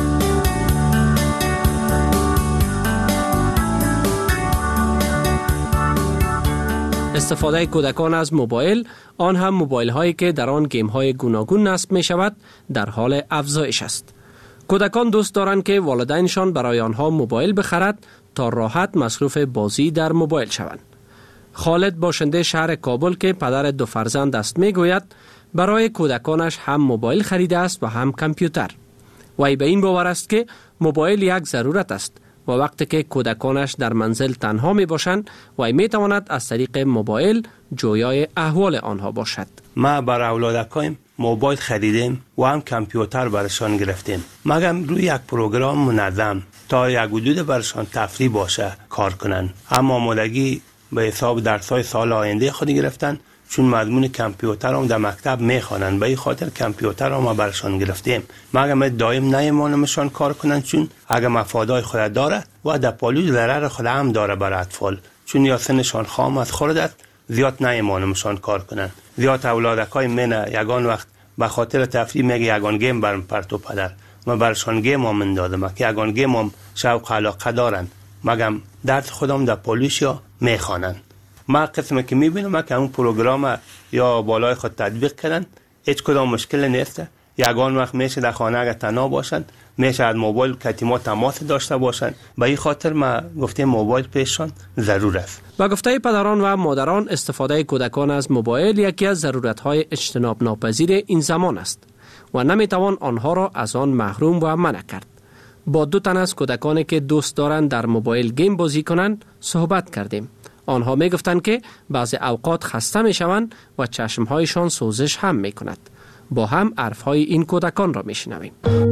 استفاده کودکان از موبایل، آن هم موبایل هایی که در آن گیم های گوناگون نصب می شود، در حال افزایش است. کودکان دوست دارند که والدینشان برای آنها موبایل بخرد تا راحت مصروف بازی در موبایل شوند. خالد باشنده شهر کابل که پدر دو فرزند است می گوید برای کودکانش هم موبایل خریده است و هم کامپیوتر. وی به این باور است که موبایل یک ضرورت است و وقتی که کودکانش در منزل تنها می باشند وی می تواند از طریق موبایل جویای احوال آنها باشد. ما برای اولادکایم موبایل خریدیم و هم کامپیوتر برشان گرفتیم، مگم روی یک پروگرام منظم تا یک حدود برشان تفریح باشه کار کنن. اما آمادگی به حساب درس‌های سال آینده خود گرفتن، چون مضمون کامپیوتر هم در مکتب میخوانند، به این خاطر کامپیوتر هم ما برشان گرفتیم. مگم دایم نیمانمشان کار کنند، چون اگر مفادای خود داره و در پالوی ضرر خود هم داره برای اطفال، چون یا سنشان خام از خورد زیاد نیمانمشان کار کنند. زیاد اولادکای من یگان وقت به خاطر تفریح میگه یگان گیم برم پرتو پدر، ما برشان گیم هم اندادم که یگان گیم هم شوق علاقه دارند، مگم درس خودم در پالوش یا میخوانند. ما قسمه که میبینم که اون پروگرام یا بالای خود تطبیق کردن هیچ کدام مشکل نیست. یگان وقت میشه در خانه اگر تنها باشن میشه از موبایل کتیما تماس داشته باشن. به این خاطر ما گفتیم موبایل پیششان ضرور است. با گفته پدران و مادران استفاده کودکان از موبایل یکی از ضرورت‌های اجتناب ناپذیر این زمان است و نمیتوان آنها را از آن محروم و منع کرد. با دو تن از کودکانی که دوست دارند در موبایل گیم بازی کنند صحبت کردیم. آنها می گفتند که بعضی اوقات خسته می شوند و چشمهایشان سوزش هم می کند. با هم حرفهای این کودکان را می شنویم.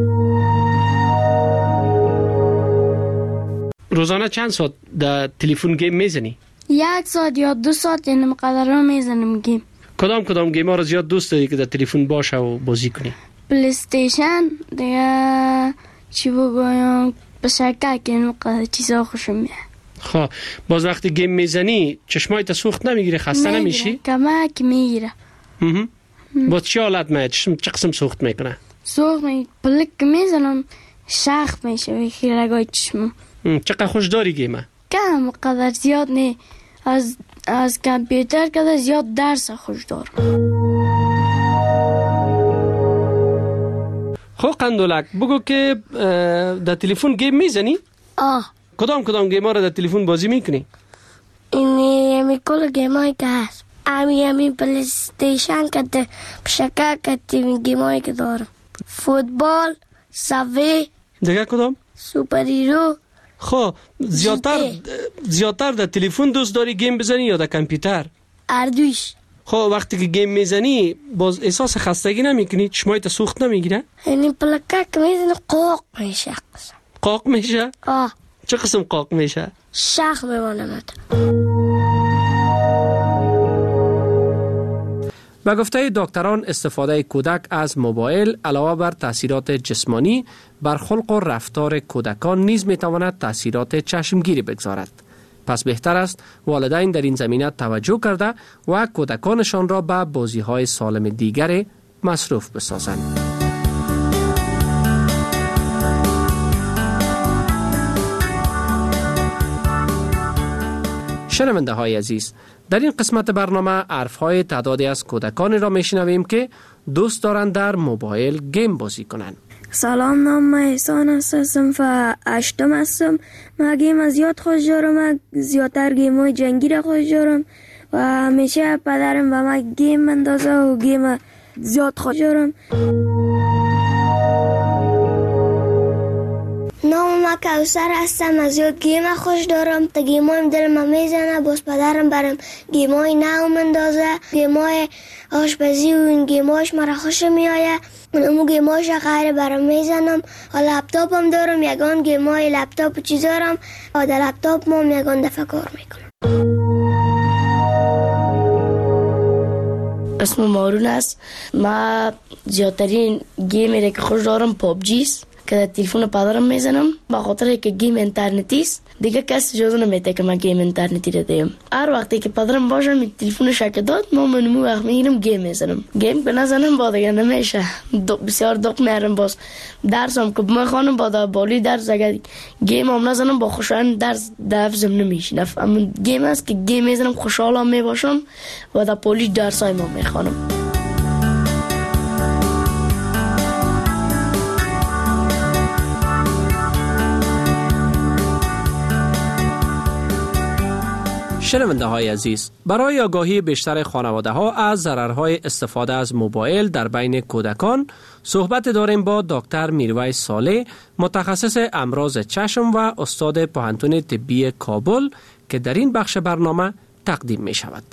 روزانه چند ساعت در تلفن گیم می زنی؟ یک ساعت یا دو ساعت اینم قدر را می زنم گیم. کدام کدام گیم ها را زیاد دوست داری که در تلفن باشه و بازی کنی؟ پلی استیشن دیگه چی بگویم بشکه که اینم قدر چیزا خوشم میاد. خب باز وقتی گیم میزنی چشمای تا سوخت نمیگیره، خسته نمیشی؟ کمک میگیره. با چه حالت میاد؟ چه قسم سوخت میکنه؟ سوخت می پلک میزنم شخ میشه خیرگای چشمم. چقدر خوش داری گیمه؟ کم قدر زیاد نه، از از کامپیوتر قدر زیاد درس خوش دارم. خب قندولک بگو که در تلفن گیم میزنی؟ آه. کدام کدام گیم ها را در تلفن بازی میکنی؟ اینی امی کل گیم هایی که هست، امی امی پلی استیشن که ده پشکه که تیمی گیم هایی که دارم، فوتبال، سوی دیگه کدام؟ سوپر هیرو. خب زیادتر زیادتر در تلفن دوست داری گیم بزنی یا در کامپیوتر؟ اردویش. خب وقتی که گیم میزنی باز احساس خستگی نمیکنی؟ چشمایت سوخت نمیگیره؟ یعنی پلکک میزنه قاق میشه. قاق میشه؟ آه. چه قسم قاق میشه؟ شخ میمانه مت. به گفته دکتران استفاده کودک از موبایل علاوه بر تاثیرات جسمانی بر خلق و رفتار کودکان نیز میتواند تاثیرات چشمگیری بگذارد. پس بهتر است والدین در این زمینه توجه کرده و کودکانشان را به بازی‌های سالم دیگر مصروف بسازند. شنونده های عزیز، در این قسمت برنامه عرف های تعدادی از کودکانی را میشنویم که دوست دارند در موبایل گیم بازی کنند. سلام، نام من احسان است، صنف هشتم هستم. من گیم از زیاد خوش دارم. من زیادتر گیم های جنگی را خوش دارم و همیشه پدرم به من گیم مندازه و گیم زیاد خوش دارم. نام من کوثر هستم. از زیاد گیم خوش دارم. تا گیم هایم دل من میزنه. باز پدرم برم گیم های نو مندازه. گیم های آشپزی و این گیم هاش مرا خوش میآید. من امو گیم هاش غیر برم میزنم. و لپتاپ هم دارم. یگان گیم های لپتاپ چیز دارم و در لپتاپ هم یگان دفعه کار میکنم. اسم مارون است. من زیادترین گیمی که خوش دارم پابجی است که در تلفن پدرم میزنم، به خاطر که گیم اینترنتی است. دیگه کسی اجازه نمیده که من گیم اینترنتی رو دیم. هر وقتی که پدرم باشه می تلفن شک داد، ما منو وقت میگیرم گیم میزنم. گیم که نزنم با دیگه نمیشه. بسیار دق میارم. باز درسم که میخوانم با بالی درس، اگر گیم هم نزنم با خوشحال درس دفزم نمیشه. اما گیم است که گیم میزنم خوشحالم میباشم و در پولی درسای ما میخوانم. شنونده های عزیز، برای آگاهی بیشتر خانواده ها از ضررهای استفاده از موبایل در بین کودکان صحبت داریم با دکتر میرویس صالح، متخصص امراض چشم و استاد پوهنتون طبی کابل که در این بخش برنامه تقدیم می شود.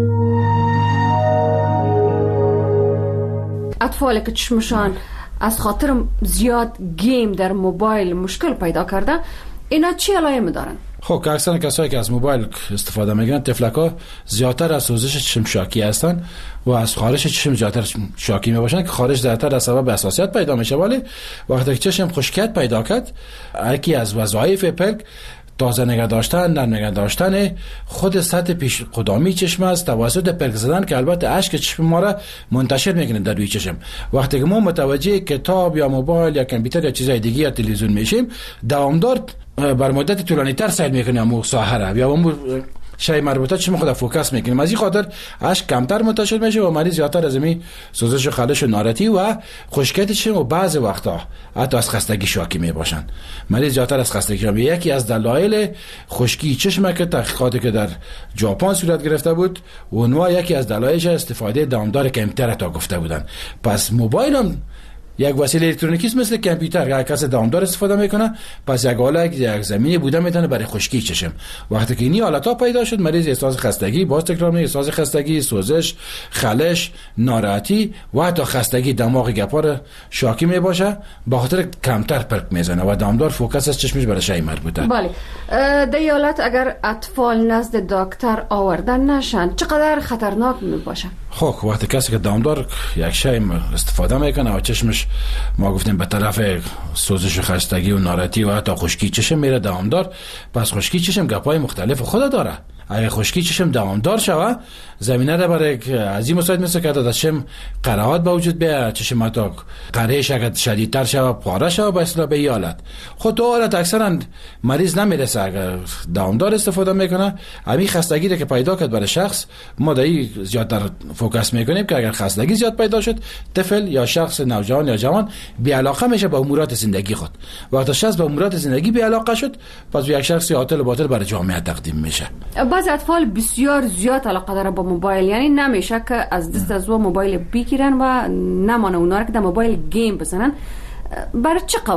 اطفالی که چشمشان از خاطر زیاد گیم در موبایل مشکل پیدا کرده، اینا چی علائمی دارن؟ خب که اکثر کسایی که از موبایل استفاده میکنن، تفلک‌ها زیادتر از سوزش چشم شاکی هستن و از خارش چشم زیادتر شاکی میباشن که خارش زیادتر از سبب حساسیت پیدا میشه. ولی وقتی که چشم خشکیت پیدا کرد، یکی از وظایف پلک تازه نگه داشتن، نرم نگه داشتن خود سطح پیش قدامی چشم است توسط پلک زدن که البته اشک چشم ما را منتشر میکنه در روی چشم. وقتی که ما متوجه کتاب یا موبایل یا کامپیوتر یا چیزای دیگه یا تلویزیون میشیم، دوامدار بر مدت طولانی تر سیر میکنیم اون ساحه را یا اون شای مربوطه چشم خود فوکس میکنیم. از این خاطر اشک کمتر منتشر میشه و مریض زیادتر از می سوزش و خلش و نارتی و خشکیت چشم و بعضی وقتا حتی از خستگی شاکی میباشن. مریض زیادتر از خستگی شاکی. یکی از دلایل خشکی چشم که تحقیقاتی که در ژاپن صورت گرفته بود و اونها یکی از دلایلش استفاده دامدار کامپیوتر تا گفته بودن. پس موبایل هم یک وسیله الکترونیکی است مثل کامپیوتر. اگر کسی دامدار استفاده میکنه، پس یک حالت یک زمینی بوده میتونه برای خشکی چشم. وقتی که این حالت‌ها پیدا شد، مریض احساس خستگی، باز تکرار میگه احساس خستگی، سوزش، خلش، ناراحتی و حتی خستگی دماغ گپار شاکی میباشه، به خاطر کمتر پرک میزنه و دامدار فوکس از چشمش برای شی مربوطه. بله. در این حالت اگر اطفال نزد دکتر آوردن نشن، چقدر خطرناک میباشه؟ خب وقتی کسی که دامدار یک شی استفاده میکنه و چشمش ما گفتیم به طرف سوزش و خستگی و ناراحتی و حتی خشکی چشم میره دوامدار، پس خشکی چشم گپای مختلف خود داره. اگه خشکی چشم دوامدار شوه، زمینه را برای از این مساعد مثل که در چشم قرهات به وجود بیاد، چشم حتی قرهش اگر شدیدتر شوه پاره شوه به اصطلاح به حالت. خود تو حالت اکثرا مریض نمیرسه اگر دوامدار استفاده میکنه. همین خستگی را که پیدا کرد برای شخص، ما دایی زیادتر فوکس میکنیم که اگر خستگی زیاد پیدا شد، طفل یا شخص نوجوان یا جوان بی علاقه میشه با امورات زندگی خود. وقتی شخص با امورات زندگی بی علاقه شد، پس یک شخص عاطل و باطل برای جامعه تقدیم میشه. بعضی اطفال بسیار زیاد علاقه داره با موبایل، یعنی نمیشه که از دست از او موبایل بگیرن و نمانه اونا رو که در موبایل گیم بزنن. برای چقدر وقت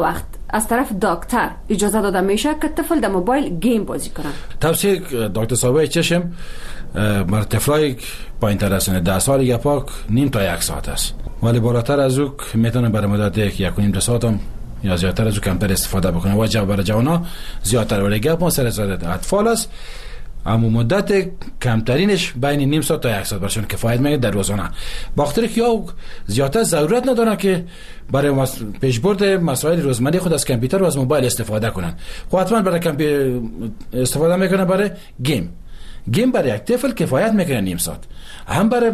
از طرف دکتر اجازه داده میشه که طفل در موبایل گیم بازی کنن؟ توصیه دکتر صاحب چشم بر طفلای پایین تر از ده سال یا پاک نیم تا یک ساعت است، ولی بالاتر از او میتونه برای مدت یک یک و نیم دو ساعت هم یا زیادتر از او کمتر استفاده بکنه و جواب برای جوانا زیادتر. ولی گپ ما سر سر اطفال است، اما مدت کمترینش بین نیم ساعت تا یک ساعت برشون کفایت میگه در روزانه. باختر که یا زیادتر ضرورت ندارن که برای مس... پیشبرد مسائل روزمره خود از کامپیوتر و از موبایل استفاده کنن. خب حتما برای کامپیوتر استفاده میکنه برای گیم. گیم برای یک طفل کفایت میکنه نیم ساعت، هم برای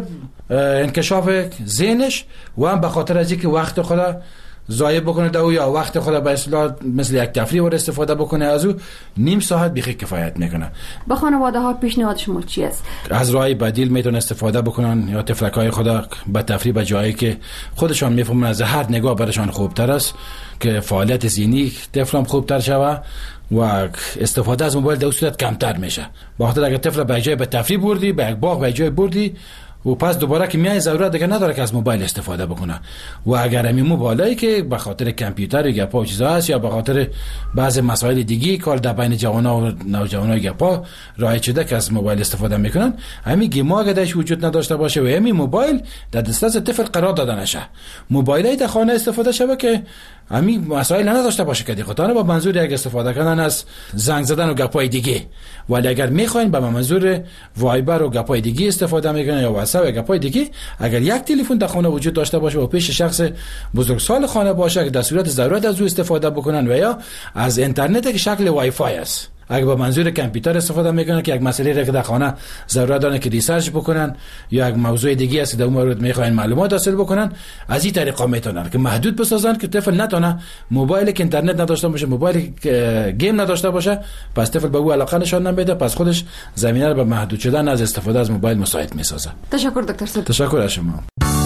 انکشاف ذهنش و هم به خاطر از اینکه وقت خود ضایع بکنه دو یا وقت خود به اصطلاح مثل یک تفریح و استفاده بکنه از او نیم ساعت بیخی کفایت میکنه. به خانواده ها پیشنهاد شما چی است؟ از راه بدیل میتونه استفاده بکنن یا طفلکای خود به تفریح به جایی که خودشان میفهمن از هر نگاه برشان خوبتر است که فعالیت ذهنی طفلم خوبتر شوه و استفاده از موبایل در صورت کمتر میشه. با خاطر اگر طفل به جای به تفریح بردی، به یک باغ به جای بردی و پس دوباره که میای ضرورت دیگه نداره که از موبایل استفاده بکنه. و اگر همین موبایلی که به خاطر کامپیوتر یا گپا و چیزا هست یا به خاطر بعض مسائل دیگه کار در بین جوانا و نوجوانا گپا رایج شده که از موبایل استفاده میکنن، همین گیما اگه درش وجود نداشته باشه و همین موبایل در دسترس طفل قرار داده نشه، موبایلی در خانه استفاده شوه که همین مسائل نداشته باشه که دیگه با منظور یک استفاده کردن از زنگ زدن و گپای دیگه. ولی اگر میخواین به منظور وایبر و گپای دیگه استفاده میکنن یا واتساپ و گپای دیگه، اگر یک تلفن در خانه وجود داشته باشه و پیش شخص بزرگسال خانه باشه که در صورت ضرورت از او استفاده بکنن و یا از اینترنت که شکل وای فای است، اگر با منظور کامپیوتر استفاده میکنن که یک مسئله را که در خانه ضرورت دارن که ریسرچ بکنن یا یک موضوع دیگه است که در اون مورد میخواین معلومات حاصل بکنن، از این طریقا میتونن که محدود بسازن که طفل نتونه موبایل که اینترنت نداشته باشه، موبایل گیم نداشته باشه، پس طفل به او علاقه نشان نمیده، پس خودش زمینه رو به محدود شدن از استفاده از موبایل مساعد میسازه. تشکر دکتر صاحب. تشکر از شما.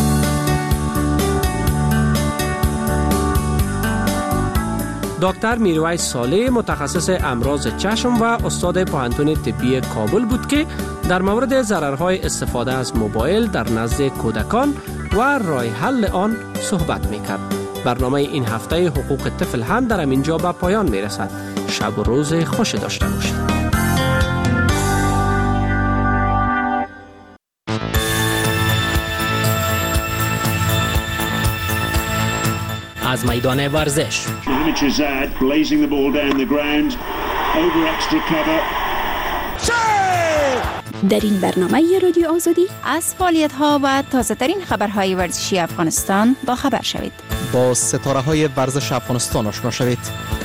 دکتر میرویس صالح متخصص امراض چشم و استاد پوهنتون طبی کابل بود که در مورد ضررهای استفاده از موبایل در نزد کودکان و راه حل آن صحبت میکرد. برنامه این هفته حقوق طفل هم در همینجا به پایان میرسد. شب و روز خوش داشته باشید. از میدان ورزش در این برنامه رادیو آزادی از فعالیت‌ها و تازه‌ترین خبرهای ورزشی افغانستان با خبر شوید. با ستاره‌های ورزش افغانستان آشنا شوید.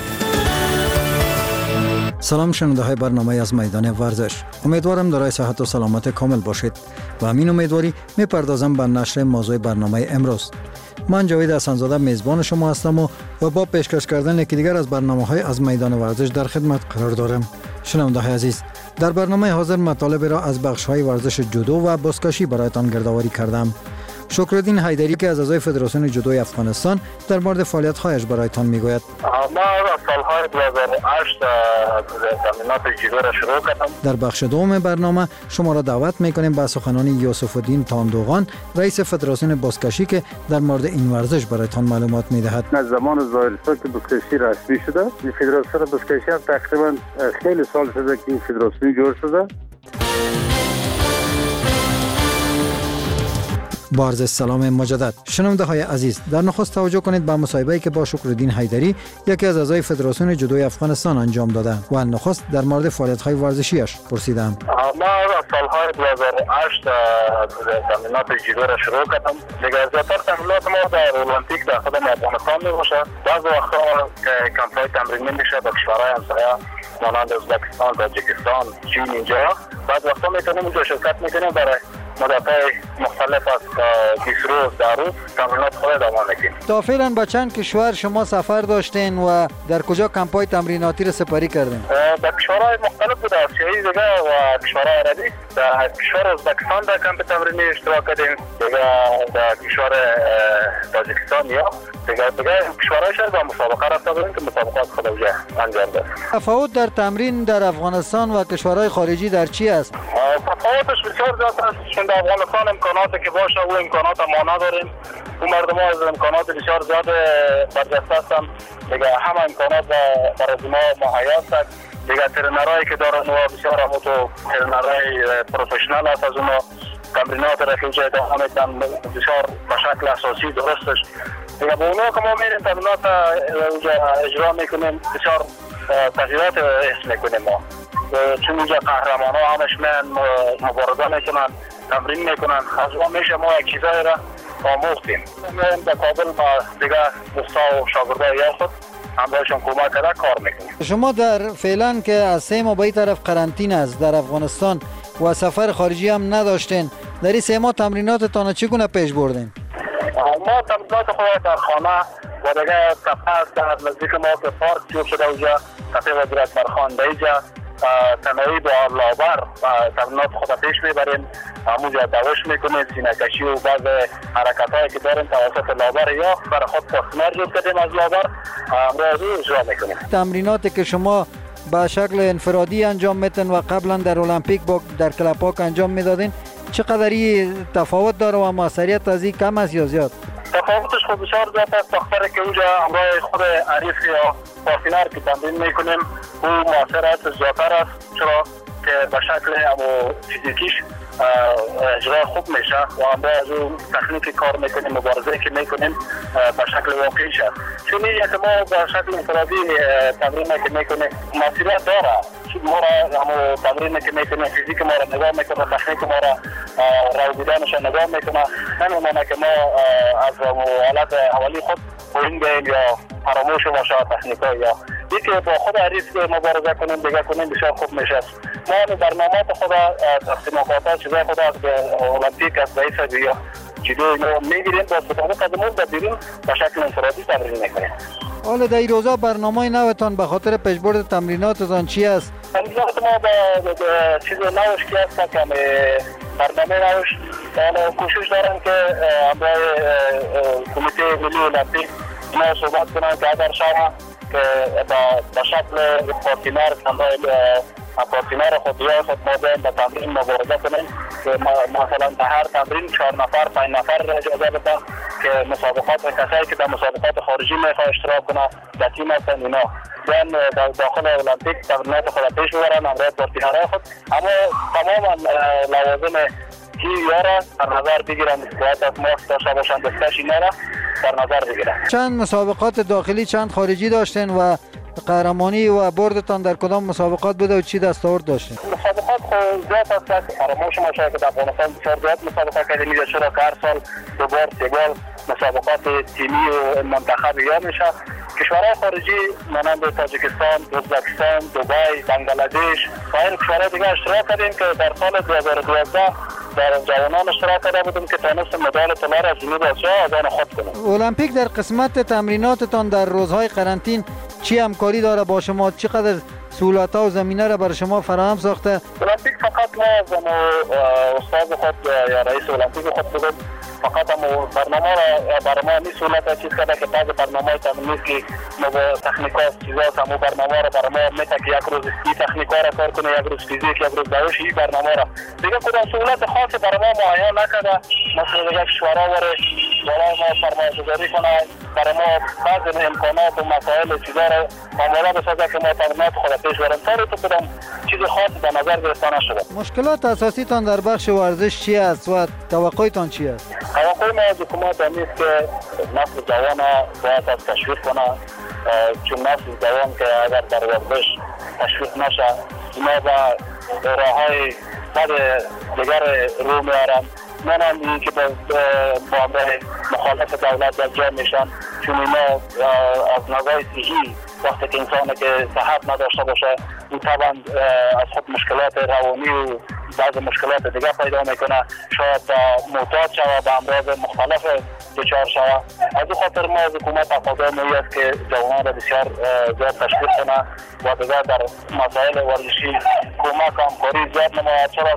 سلام شنونده های برنامه از میدان ورزش، امیدوارم دارای صحت و سلامت کامل باشید و همین امیدواری میپردازم به نشر موضوع برنامه امروز. من جاوید حسن‌زاده میزبان شما هستم و, و با پیشکش کردن یکی دیگر از برنامه‌های از میدان ورزش در خدمت قرار دارم. شنونده های عزیز، در برنامه حاضر مطالب را از بخش‌های ورزش جودو و بازکشی برایتان گردآوری کردم. شکرالدین حیدری که از اعضای فدراسیون جودوی افغانستان در مورد فعالیت‌هایش برایتان میگوید. ما از سال‌های دو هزار و هشت تمرینات جودو را شروع کردم. در بخش دوم برنامه شما را دعوت می‌کنیم به سخنان یوسف الدین تاندوغان، رئیس فدراسیون بازکشی که در مورد این ورزش برایتان معلومات می‌دهد. از زمان ظاهرسا که بازکشی رسمی شده، این فدراسیون بازکشی هم تقریبا خیلی سال شده که این فدراسیون جور شده. با عرض سلام مجدد شنونده های عزیز، در نخست توجه کنید به مصاحبه‌ای که با شکرالدین حیدری یکی از اعضای فدراسیون جودوی افغانستان انجام داده و نخست در مورد فعالیت‌های ورزشیش پرسیدم. ما از سال‌های دو هزار و هشت تمرینات جودو را شروع کردم. دیگه زیادتر تمرینات ما در المپیک در خود افغانستان می‌باشه. بعضی وقتا که کمپ‌های تمرینی میشه در کشورهای همسایه مانند ازبکستان، تاجیکستان، چین اینجا. بعض وقتا میتونیم اونجا شرکت می‌کنیم برای مدت‌های مختلف از بیست روز در روز تمرینات خود ادامه میدیم. تا فعلا به چند کشور شما سفر داشتین و در کجا کمپ‌های تمریناتی را سپری کردین؟ در کشورهای مختلف بود، آسیایی دیگه و کشورهای عربی. در کشور ازبکستان در کمپ تمرینی اشتراک کردیم، دیگه در کشور تاجیکستان یا دیگه دیگه کشورهای شهر با مسابقه رفته بودیم که مسابقات خود اونجا انجام داد. تفاوت در تمرین در افغانستان و کشورهای خارجی در چی است؟ تفاوتش بسیار زیاد است. چون در افغانستان امکاناتی که باشه و امکانات ما نداریم. اون مردم ها از امکانات بسیار زیاد برجسته هستند. دیگه همه امکانات برای ما مهیا است. دیگه ترینرهایی که دارن و بسیار هم تو ترینرهای پروفشنال هست. از اونها تمرینات را که اونجا ادامه میدن بسیار به شکل اساسی درستش. دیگه با اونها که ما میریم تمرینات اونجا اجرا میکنیم بسیار تغییرات حس میکنیم ما. چون اونجا قهرمان ها همش میان مبارزه میکنن، تمرین میکنن. از اون میشه ما یک چیزایی را آموختیم. میایم در کابل با دیگه دوستا و شاگردای خود همراهشون کمک کرده کار میکنیم. شما در فعلا که از سه ماه به این طرف قرنطینه است در افغانستان و سفر خارجی هم نداشتین، در این سه ماه تمریناتتان چگونه پیش بردین؟ ما تمرینات خود در خانه و دیگه تپه است در نزدیک ما که پارک جور شده اونجا تپه وزارت برخان در اینجا تنهایی با لابر تمرینات خود پیش میبریم. همونجا دوش میکنیم، سینه کشی و بعض حرکت هایی که داریم توسط لابر یا برای خود پاسمر جور کردیم از لابر همراه رو اجرا میکنیم. تمریناتی که شما به شکل انفرادی انجام میتن و قبلا در المپیک با در کلپاک انجام میدادین، چقدری تفاوت داره و موثریت از این کم است یا زیاد؟ تفاوتش خود بسیار زیاد است. دختره که اونجا همراه خود عریف یا پاسینر که تمرین میکنیم او موثر است، زیادتر است، چرا که به شکل امو فیزیکیش اجرا خوب میشه و همراه از اون تکنیک کار میکنیم، مبارزه که میکنیم به شکل واقعی شد. چون این که ما به شکل انفرادی تمرین که میکنیم مسئولیت داره. ما را همو تمرین که میکنیم فیزیک ما را نگاه میکنه، تکنیک ما را رو بودنش نگاه میکنه. نمیمونه که ما از حالت اولی خود بوینگیم یا فراموش باشه تکنیکا یا یکی با خود عریض مبارزه کنیم دیگه کنیم بسیار خوب میشه. ما برنامه‌ات خود تقسیم اوقات چیزای خود از المپیک از رئیس یا جدو میگیریم با مطابق از مون بدیم به شکل انفرادی تمرین میکنیم. حالا در این روزا برنامه نوتان به خاطر پیشبرد تمریناتتان چی است؟ تمرینات ما به چیز نوش که است که برنامه نوش حالا کوشش دارن که همراه کمیته ملی المپیک ما صحبت کنن که اگر شما که به شکل پارتینر همراه پارتینر خود یا خود ما باید به تمرین مبارزه کنیم که مثلا به هر تمرین چهار نفر پنج نفر اجازه بدن که مسابقات کسایی که در مسابقات خارجی میخواه اشتراک کنه در تیم هستن اینا بیان داخل المپیک تمرینات خود پیش ببرن همراه پارتینرهای خود. اما تمام لوازم کی یارا در نظر بگیرن باید از ماست داشته باشن دستش اینا را در نظر بگیرن. چند مسابقات داخلی چند خارجی داشتین و قهرمانی و بردتان در کدام مسابقات بوده و چی دستاورد داشتین؟ مسابقات خود زیاد است که فراموش ما شاید که در افغانستان بسیار زیاد مسابقات کردیم میشه چرا که هر سال دو بار سه بار مسابقات تیمی و منتخب یا میشه. کشورهای خارجی مانند تاجیکستان، ازبکستان، دبی، بنگلادش و این کشورهای دیگه اشتراک کردیم که در سال دو هزار و دوازده در جوانان اشتراک کرده بودیم که تونست مدال طلا را از جنوب آسیا از آن خود کنیم. المپیک در قسمت تمریناتتان در روزهای قرنطین چی همکاری داره با شما؟ چقدر سهولت‌ها و زمینه را برای شما فراهم ساخته؟ المپیک فقط ما از استاد خود یا رئیس المپیک خود بودیم فقط هم برنامه را برای ما می سهولت چیز کرده که بعض برنامه تمرینی که ما با تکنیکا چیزاست همون برنامه را برای ما میته که یک روز این تکنیکا را کار کنه، یک روز فیزیک، یک روز دوش این برنامه را دیگه کدام سهولت خاصی برای ما معین نکرده. مثلا دیگه کشورها وره برای ما سرمایه‌گذاری کنه برای ما بعض امکانات و مسائل چیزا را آماده بسازه که ما تمرینات خود پیش بریم. سر تو کدام چیز خاصی به نظر گرفته نشده. مشکلات اساسی تان در بخش ورزش چی است و توقعتان چی است؟ توقع ما از حکومت این است که نسل جوان باید از تشویق کنه، چون نسل جوان که اگر در ورزش تشویق نشه اینا به راههای بد دیگر رو میارن. منم این که با همراه مخالف دولت در جا میشن، چون اینا از نظر صحی وقتی که انسان که صحت نداشته باشه این طبعا از خود مشکلات روانی و بعض مشکلات دیگه پیدا میکنه، شاید معتاد شوه به امراض مختلف دچار شوه. از این خاطر ما از حکومت تقاضا می است که جوانان را بسیار زیاد تشویق کنه و دیگه در مسائل ورزشی کمک همکاری زیاد نماید، چرا که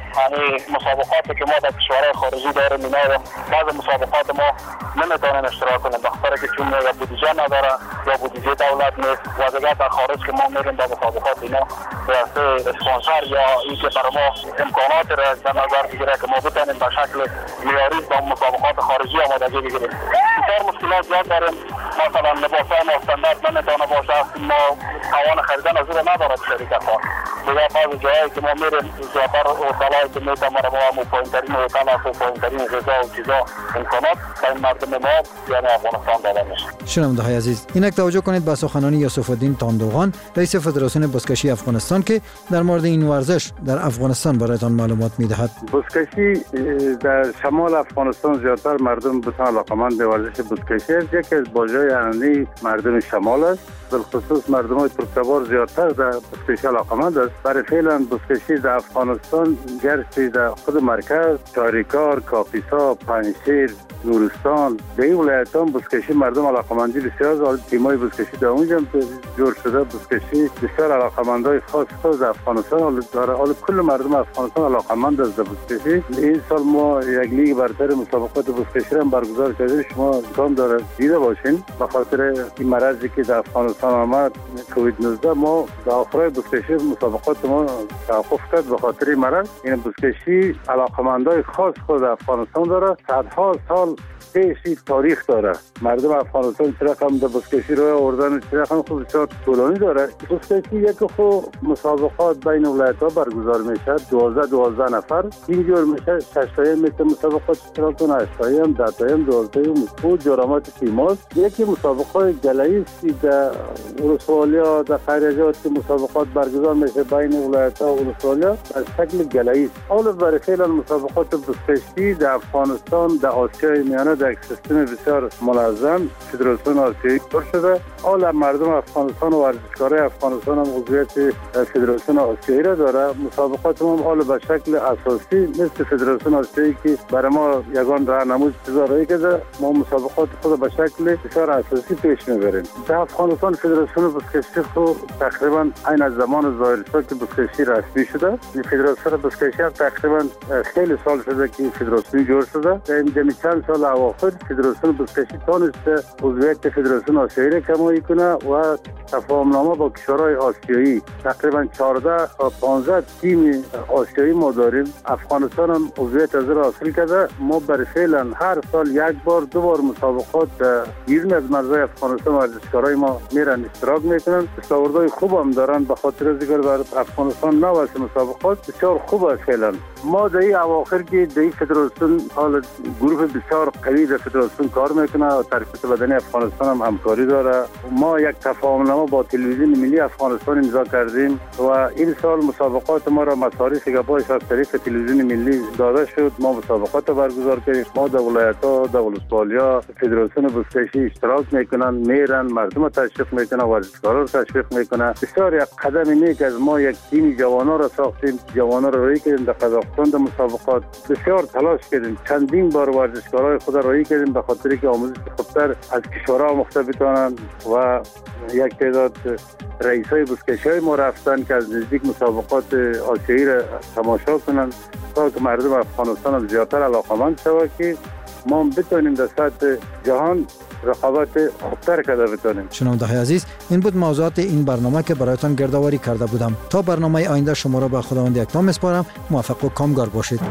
یعنی مسابقاتی که ما در کشورهای خارجی داریم اینا بعض مسابقات ما نمیتونیم اشتراک کنیم بخاطر که چون یا بودجه نداره یا بودجه دولت نیست و دیگه در خارج که ما میریم در مسابقات اینا واسه اسپانسر یا اینکه برای ما امکانات را در نظر بگیره که ما بتونیم به شکل معیاری با مسابقات خارجی آمادگی بگیریم. بسیار مشکلات زیاد داریم. مثلا لباسای ما استاندارد نمیتونه باشه، ما توان خریدن از اون نداره شرکت ها. دیگه بعضی جایی که ما میریم زیادتر هتلایی که میتونه ما مو پایین‌ترین هتل است و پایین‌ترین غذا و چیزا امکانات برای مردم ما یعنی افغانستان داده میشه. شنونده‌های عزیز، اینک توجه کنید به سخنانی یوسف الدین تاندوغان رئیس فدراسیون بزکشی افغانستان که در مورد این ورزش در افغانستان برایتان معلومات میدهد. بزکشی در شمال افغانستان زیادتر مردم به علاقه‌مند ورزش بزکشی است. یکی از بازی‌های اصلی مردم شمال است. بالخصوص مردم های ترک‌تبار زیادتر در بزکشی علاقه‌مند است. برای فعلا بزکشی در افغانستان گرچه در خود مرکز، چاریکار، کاپیسا، پنجشیر، نورستان در این ولایت ها بزکشی مردم علاقه‌مندی بسیار از تیم‌های بزکشی در اونجا جور شده. بزکشی بسیار علاقه‌مندای خاص خاص در افغانستان داره. حالا کل مردم افغانستان علاقه‌مند است در بزکشی. این سال ما یک لیگ برتر مسابقات بزکشی را برگزار کردیم. شما امکان داره دیده باشین. به خاطر این مرضی که در افغانستان آمد کووید نوزده ما در آخرای بزکشی مسابقات ما توقف کرد به خاطر این مرض. این بزکشی علاقه‌مندای خاص خود افغانستان داره. صدها سال پیشی تاریخ داره. مردم افغانستان چرا هم در بزکشی روی آوردن چرا هم خود بسیار طولانی داره. بزکشی یک خو مسابقات بین ولایت‌ها برگزار میشه. دوازده دوازده نفر اینجور میشه. شش تایی میشه مسابقات اشتراک کنه. هشت تایی هم ده تایی هم دوازده تایی و جرامت تیماست. یکی مسابقات گلایی است در ولسوالیا در خارجات که مسابقات برگزار میشه بین ولایت‌ها و ولسوالیا از شکل گلایی است. حالا برای فعلا مسابقات بزکشی در افغانستان در آسیای میانه در یک سیستم بسیار منظم فدراسیون آسیایی کار شده. حالا مردم افغانستان و ورزشکارای افغانستان هم عضویت فدراسیون آسیایی را داره. مسابقات ما حالا به شکل اساسی مثل فدراسیون آسیایی که برای ما یگان راهنمای چیزایی کرده، ما مسابقات خود به شکل بسیار اساسی پیش میبریم. در افغانستان فدراسیون بزکشی خود تقریبا عین از زمان ظاهرشاه که بزکشی رسمی شده. این فدراسیون بزکشی هم تقریبا خیلی سال شده که فدراسیون جور شده. در این چند سال اواخر فدراسیون بزکشی تونسته عضویت فدراسیون آسیایی را کمایی کنه و تفاهمنامه با کشورهای آسیایی تقریبا چهارده تا پانزده تیم آسیایی ما داریم. افغانستان هم عضویت از را حاصل کرده. ما برای فعلا هر سال یک بار دو بار مسابقات بیرون از مرزهای افغانستان ورزشکارای ما میرن اشتراک میکنن. دستاوردهای خوب هم دارن به خاطر از اینکه بر افغانستان نواسط مسابقات بسیار خوب است. فعلا ما در این اواخر که در این فدراسیون حال گروه بسیار قوی در فدراسیون کار میکنه و ترکیب بدنی افغانستان هم همکاری داره. ما یک تفاهمنامه با تلویزیون ملی افغانستان امضا کردیم و این سال مسابقات ما را مصارف که باش از طریق تلویزیون ملی داده شد. ما مسابقات را برگزار کردیم. ما در ولایت‌ها در ولسوالیا فدراسیون بزکشی اشتراک میکنن، میرن مردم تشویق میکنن، ورزشکارا رو تشویق میکنن. بسیار یک قدم نیک از ما یک تیم جوانا را ساختیم. جوانا را روی کردیم در قزاقستان در مسابقات بسیار تلاش کردیم. چندین بار ورزشکارای خود را روی کردیم به خاطر که آموزش خوبتر از کشورها مختلف بتوانند و یک تعداد رئیسای بزکشی ما رفتن که از نزدیک مسابقات آسیایی را تماشا کنند تا که مردم افغانستان هم زیادتر علاقه‌مند شود که ما بتونیم در سطح جهان رقابت خوبتر کرده بتونیم. شنونده‌های عزیز، این بود موضوعات این برنامه که برایتان گردآوری کرده بودم. تا برنامه آینده شما را به خداوند یکتا میسپارم. موفق و کامگار باشید.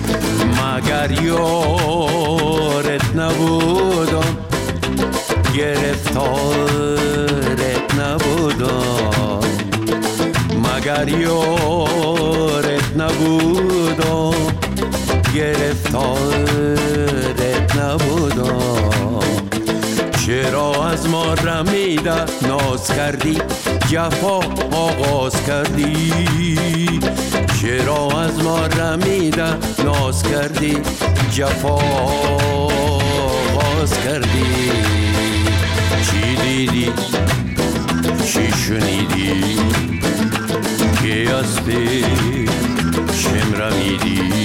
مگر یارت نبودم گرفتارت نبودم مگر یارت نبودم گرفتارت نبودم چرا از ما رمیده ناز کردی جفا آغاز کردی چرا از ما رمیده ناز کردی جفا آغاز کردی چی دیدی چی شنیدی که از پیشم رمیدی